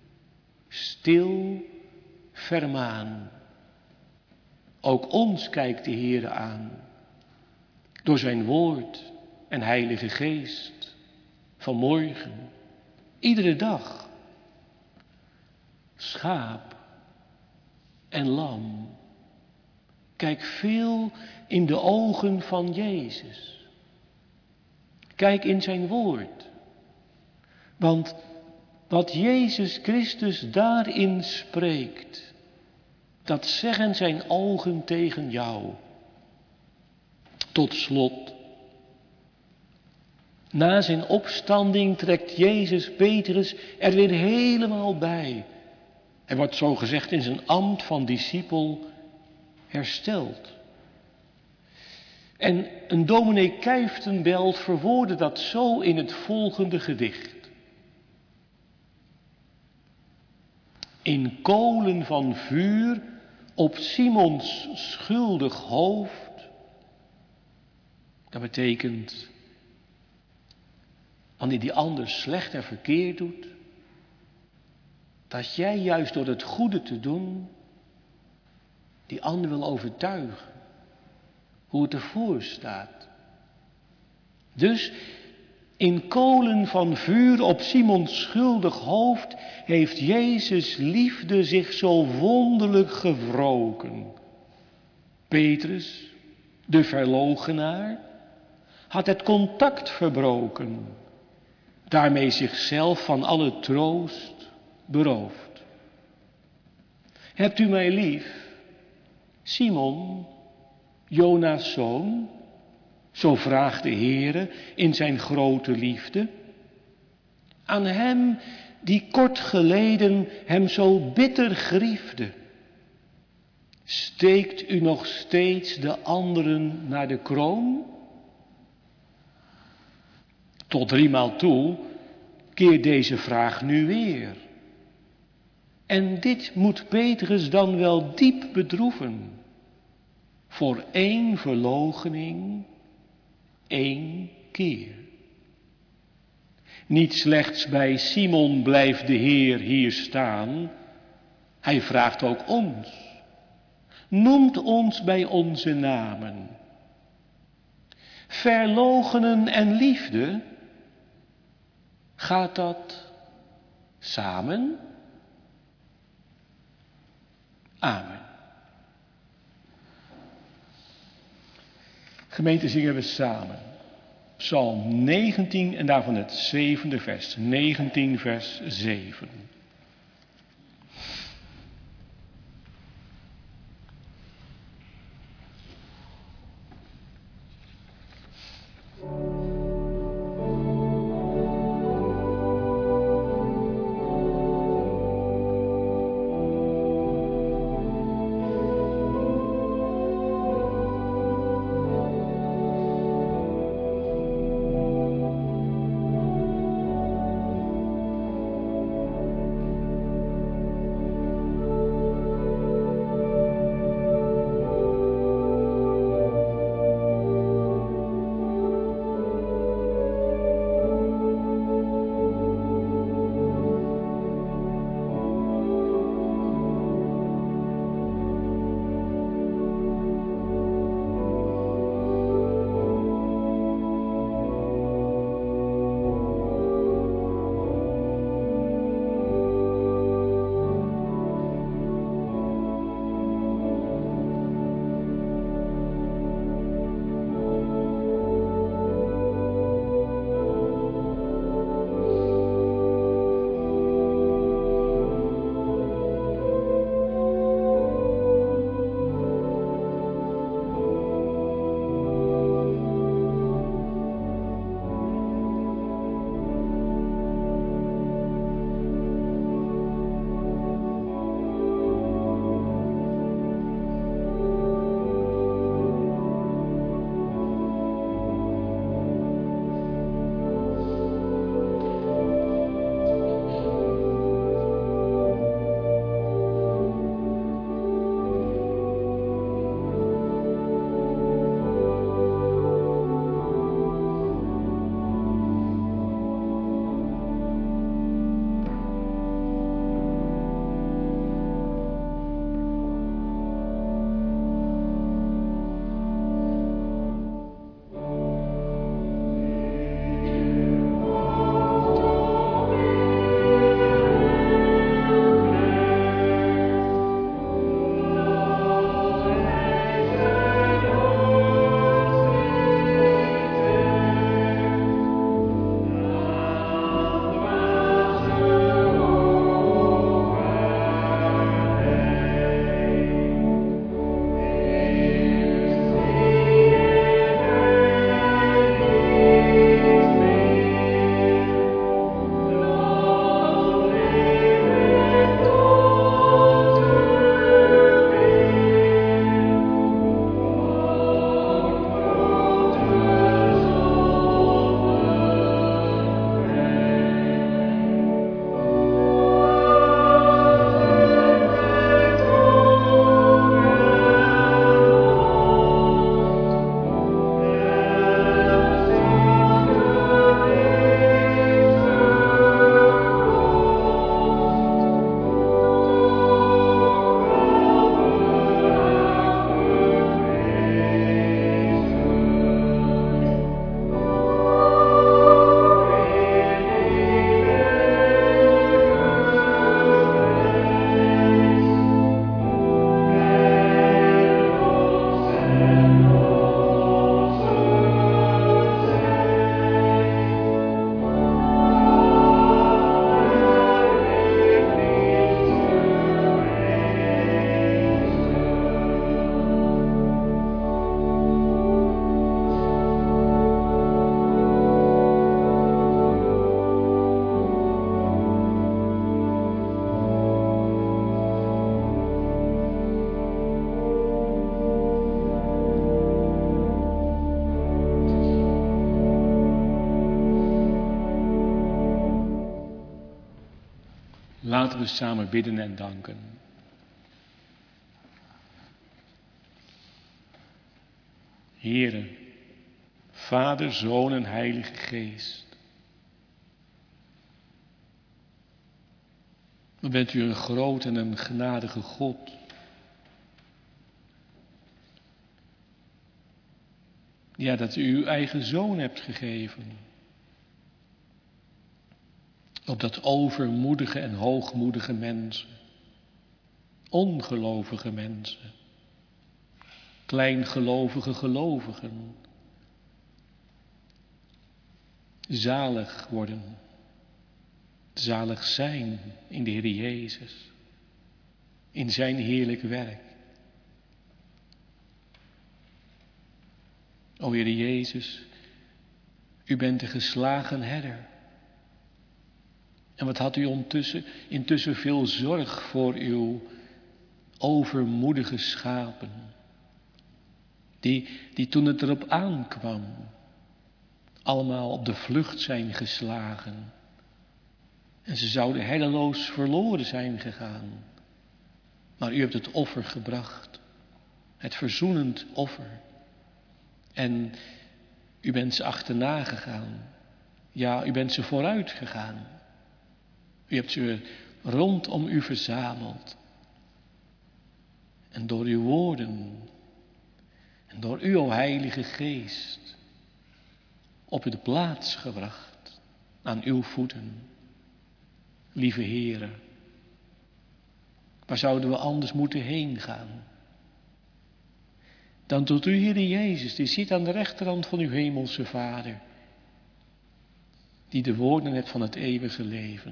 stil vermaan. Ook ons kijkt de Heer aan, door zijn woord en Heilige Geest, vanmorgen, iedere dag. Schaap en lam, Kijk veel in de ogen van Jezus. Kijk in zijn woord. Want wat Jezus Christus daarin spreekt, dat zeggen zijn ogen tegen jou. Tot slot, na zijn opstanding trekt Jezus Petrus er weer helemaal bij. Hij wordt zo gezegd in zijn ambt van discipel hersteld. En een dominee Kijftenbelt verwoordde dat zo in het volgende gedicht. In kolen van vuur op Simons schuldig hoofd. Dat betekent, wanneer die ander slecht en verkeerd doet, dat jij juist door het goede te doen, die ander wil overtuigen hoe het ervoor staat. Dus in kolen van vuur op Simons schuldig hoofd heeft Jezus liefde zich zo wonderlijk gewroken. Petrus, de verloochenaar, had het contact verbroken, daarmee zichzelf van alle troost beroofd. Hebt u mij lief, Simon, Jona's zoon? Zo vraagt de Heere in zijn grote liefde. Aan hem die kort geleden hem zo bitter griefde. Steekt u nog steeds de anderen naar de kroon? Tot driemaal toe keert deze vraag nu weer. En dit moet Petrus dan wel diep bedroeven. Voor één verloochening, één keer. Niet slechts bij Simon blijft de Heer hier staan. Hij vraagt ook ons. Noemt ons bij onze namen. Verloochenen en liefde, gaat dat samen? Amen. Gemeente, zingen we samen Psalm negentien en daarvan het zevende vers. negentien vers zeven. Laten we samen bidden en danken. Heere, Vader, Zoon en Heilige Geest. Dan bent u een groot en een genadige God. Ja, dat u uw eigen Zoon hebt gegeven. Opdat overmoedige en hoogmoedige mensen, ongelovige mensen, kleingelovige gelovigen, zalig worden, zalig zijn in de Heer Jezus, in zijn heerlijk werk. O Heer Jezus, u bent de geslagen herder. En wat had u ondertussen, intussen veel zorg voor uw overmoedige schapen. Die, die toen het erop aankwam, allemaal op de vlucht zijn geslagen. En ze zouden herdeloos verloren zijn gegaan. Maar u hebt het offer gebracht. Het verzoenend offer. En u bent ze achterna gegaan. Ja, u bent ze vooruit gegaan. U hebt ze rondom u verzameld. En door uw woorden en door u, o Heilige Geest, op de plaats gebracht aan uw voeten. Lieve Heere, waar zouden we anders moeten heen gaan? Dan tot u, Heere Jezus, die zit aan de rechterhand van uw hemelse Vader. Die de woorden hebt van het eeuwige leven.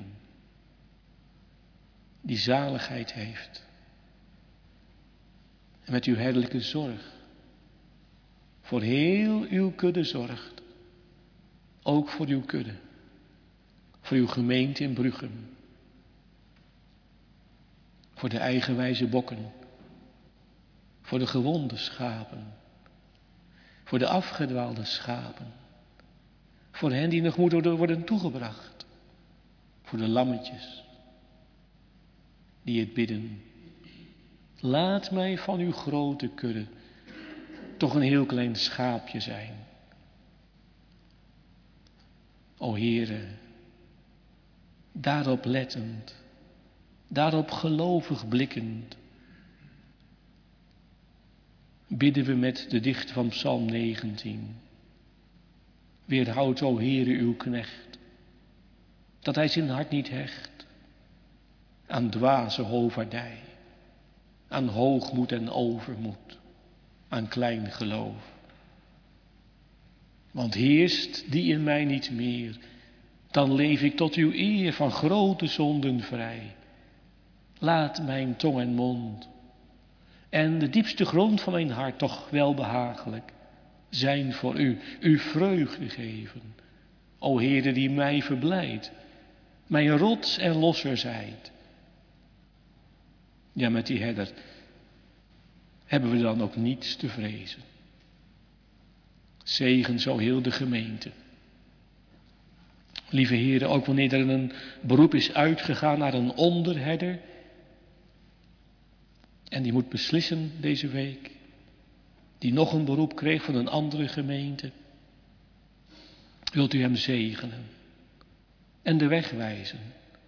Die zaligheid heeft. En met uw herderlijke zorg voor heel uw kudde zorgt. Ook voor uw kudde. Voor uw gemeente in Bruchem. Voor de eigenwijze bokken. Voor de gewonde schapen. Voor de afgedwaalde schapen. Voor hen die nog moeten worden toegebracht. Voor de lammetjes. Die het bidden. Laat mij van uw grote kudde toch een heel klein schaapje zijn. O Heere, daarop lettend, daarop gelovig blikkend, bidden we met de dichter van Psalm negentien. Weerhoud, o Heere, uw knecht, dat hij zijn hart niet hecht aan dwaze hovaardij, aan hoogmoed en overmoed, aan klein geloof. Want heerst die in mij niet meer, dan leef ik tot uw eer van grote zonden vrij. Laat mijn tong en mond en de diepste grond van mijn hart toch wel behagelijk zijn voor u, uw vreugde geven. O Heere, die mij verblijdt, mijn rots en losser zijt. Ja, met die herder hebben we dan ook niets te vrezen. Zegen zo heel de gemeente. Lieve heren, ook wanneer er een beroep is uitgegaan naar een onderherder. En die moet beslissen deze week. Die nog een beroep kreeg van een andere gemeente. Wilt u hem zegenen. En de weg wijzen.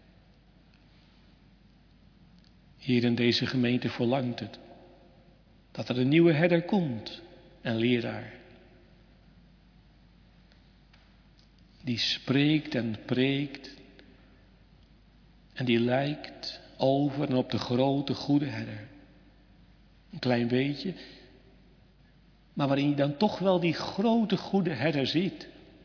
Hier in deze gemeente verlangt het. Dat er een nieuwe herder komt. Een leraar. Die spreekt en preekt. En die lijkt over en op de grote goede herder. Een klein beetje. Maar waarin je dan toch wel die grote goede herder ziet.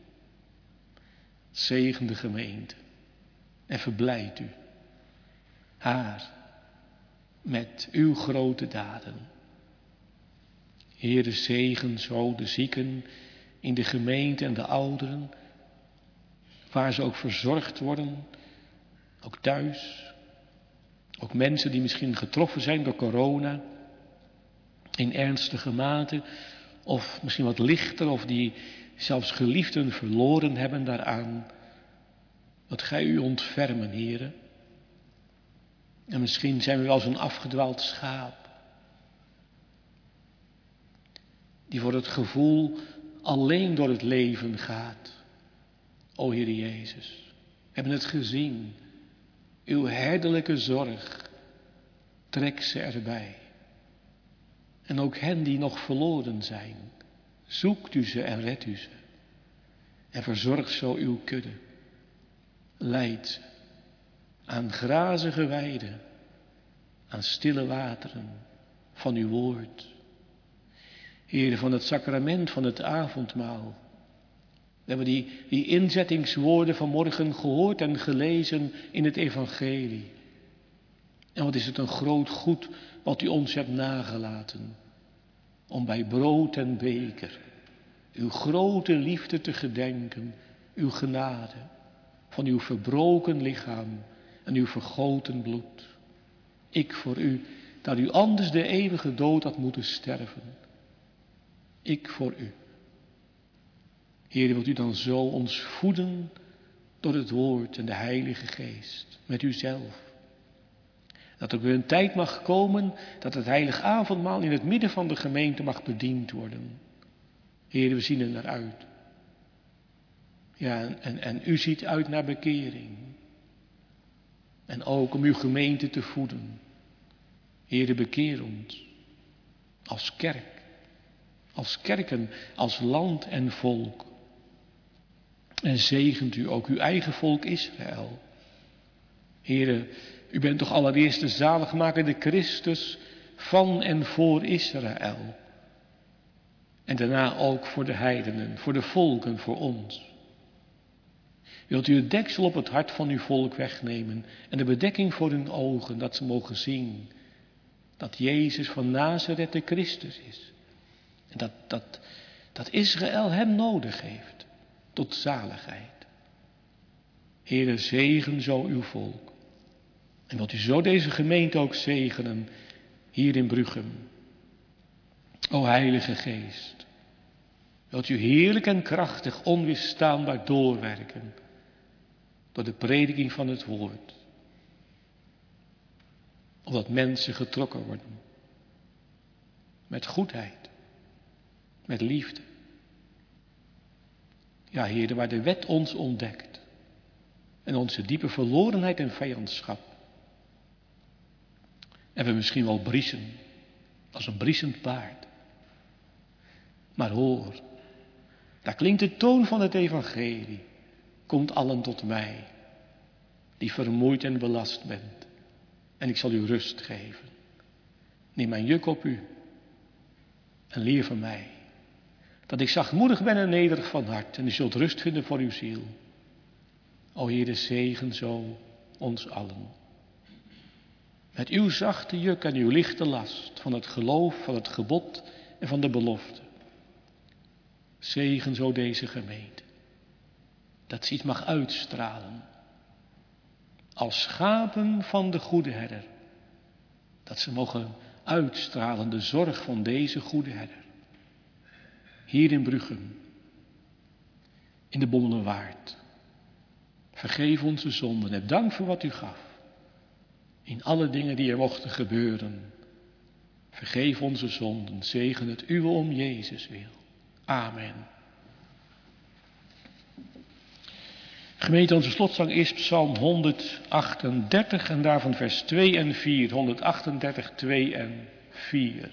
Zegen de gemeente. En verblijdt u. Haar. Met uw grote daden. Heere, zegen zo de zieken in de gemeente en de ouderen. Waar ze ook verzorgd worden. Ook thuis. Ook mensen die misschien getroffen zijn door corona. In ernstige mate. Of misschien wat lichter. Of die zelfs geliefden verloren hebben daaraan. Dat gij u ontfermen, Heere. En misschien zijn we wel zo'n afgedwaald schaap, die voor het gevoel alleen door het leven gaat. O Heer Jezus, we hebben het gezien. Uw herderlijke zorg, trek ze erbij. En ook hen die nog verloren zijn, zoekt u ze en redt u ze. En verzorgt zo uw kudde. Leid ze aan grazige weiden, aan stille wateren van uw woord. Heere, van het sacrament van het avondmaal. We hebben die, die inzettingswoorden vanmorgen gehoord en gelezen in het evangelie. En wat is het een groot goed wat u ons hebt nagelaten. Om bij brood en beker uw grote liefde te gedenken, uw genade, van uw verbroken lichaam en uw vergoten bloed. Ik voor u, dat u anders de eeuwige dood had moeten sterven. Ik voor u. Heer, wilt u dan zo ons voeden door het woord en de Heilige Geest, met uzelf. Dat er weer een tijd mag komen dat het heilig avondmaal in het midden van de gemeente mag bediend worden. Heer, we zien er naar uit. Ja, en, en, en u ziet uit naar bekering. En ook om uw gemeente te voeden. Heer, bekeer ons. Als kerk. Als kerken, als land en volk. En zegent u ook uw eigen volk Israël. Heere, u bent toch allereerst de zaligmaker, de Christus van en voor Israël. En daarna ook voor de heidenen, voor de volken, voor ons. Wilt u het deksel op het hart van uw volk wegnemen en de bedekking voor hun ogen, dat ze mogen zien dat Jezus van Nazareth de Christus is. En dat, dat, dat Israël hem nodig heeft tot zaligheid. Heere, zegen zo uw volk. En wilt u zo deze gemeente ook zegenen hier in Bruchem. O Heilige Geest, wilt u heerlijk en krachtig onweerstaanbaar doorwerken door de prediking van het woord. Opdat mensen getrokken worden met goedheid, met liefde. Ja, Heer, waar de wet ons ontdekt en onze diepe verlorenheid en vijandschap. En we misschien wel briesen, als een briesend paard. Maar hoor, daar klinkt de toon van het evangelie. Komt allen tot mij, die vermoeid en belast bent. En ik zal u rust geven. Neem mijn juk op u en leer van mij. Dat ik zachtmoedig ben en nederig van hart. En u zult rust vinden voor uw ziel. O Heere, zegen zo ons allen. Met uw zachte juk en uw lichte last. Van het geloof, van het gebod en van de belofte. Zegen zo deze gemeente. Dat ze iets mag uitstralen. Als schapen van de goede herder. Dat ze mogen uitstralen de zorg van deze goede herder. Hier in Bruchem. In de Bommelerwaard. Vergeef onze zonden en dank voor wat u gaf. In alle dingen die er mochten gebeuren. Vergeef onze zonden. Zegen het uwe om Jezus wil. Amen. Gemeente, onze slotzang is Psalm honderdachtendertig en daarvan vers twee en vier. honderdachtendertig, twee en vier.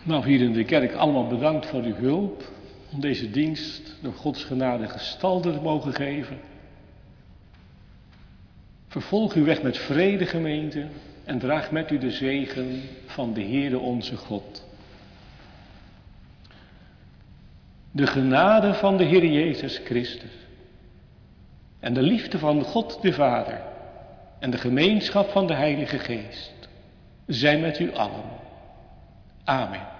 Nou, hier in de kerk allemaal bedankt voor uw hulp. Om deze dienst door Gods genade gestalte te mogen geven. Vervolg uw weg met vrede, gemeente. En draag met u de zegen van de Heere onze God. De genade van de Heer Jezus Christus. En de liefde van God de Vader. En de gemeenschap van de Heilige Geest. Zijn met u allen. Amen.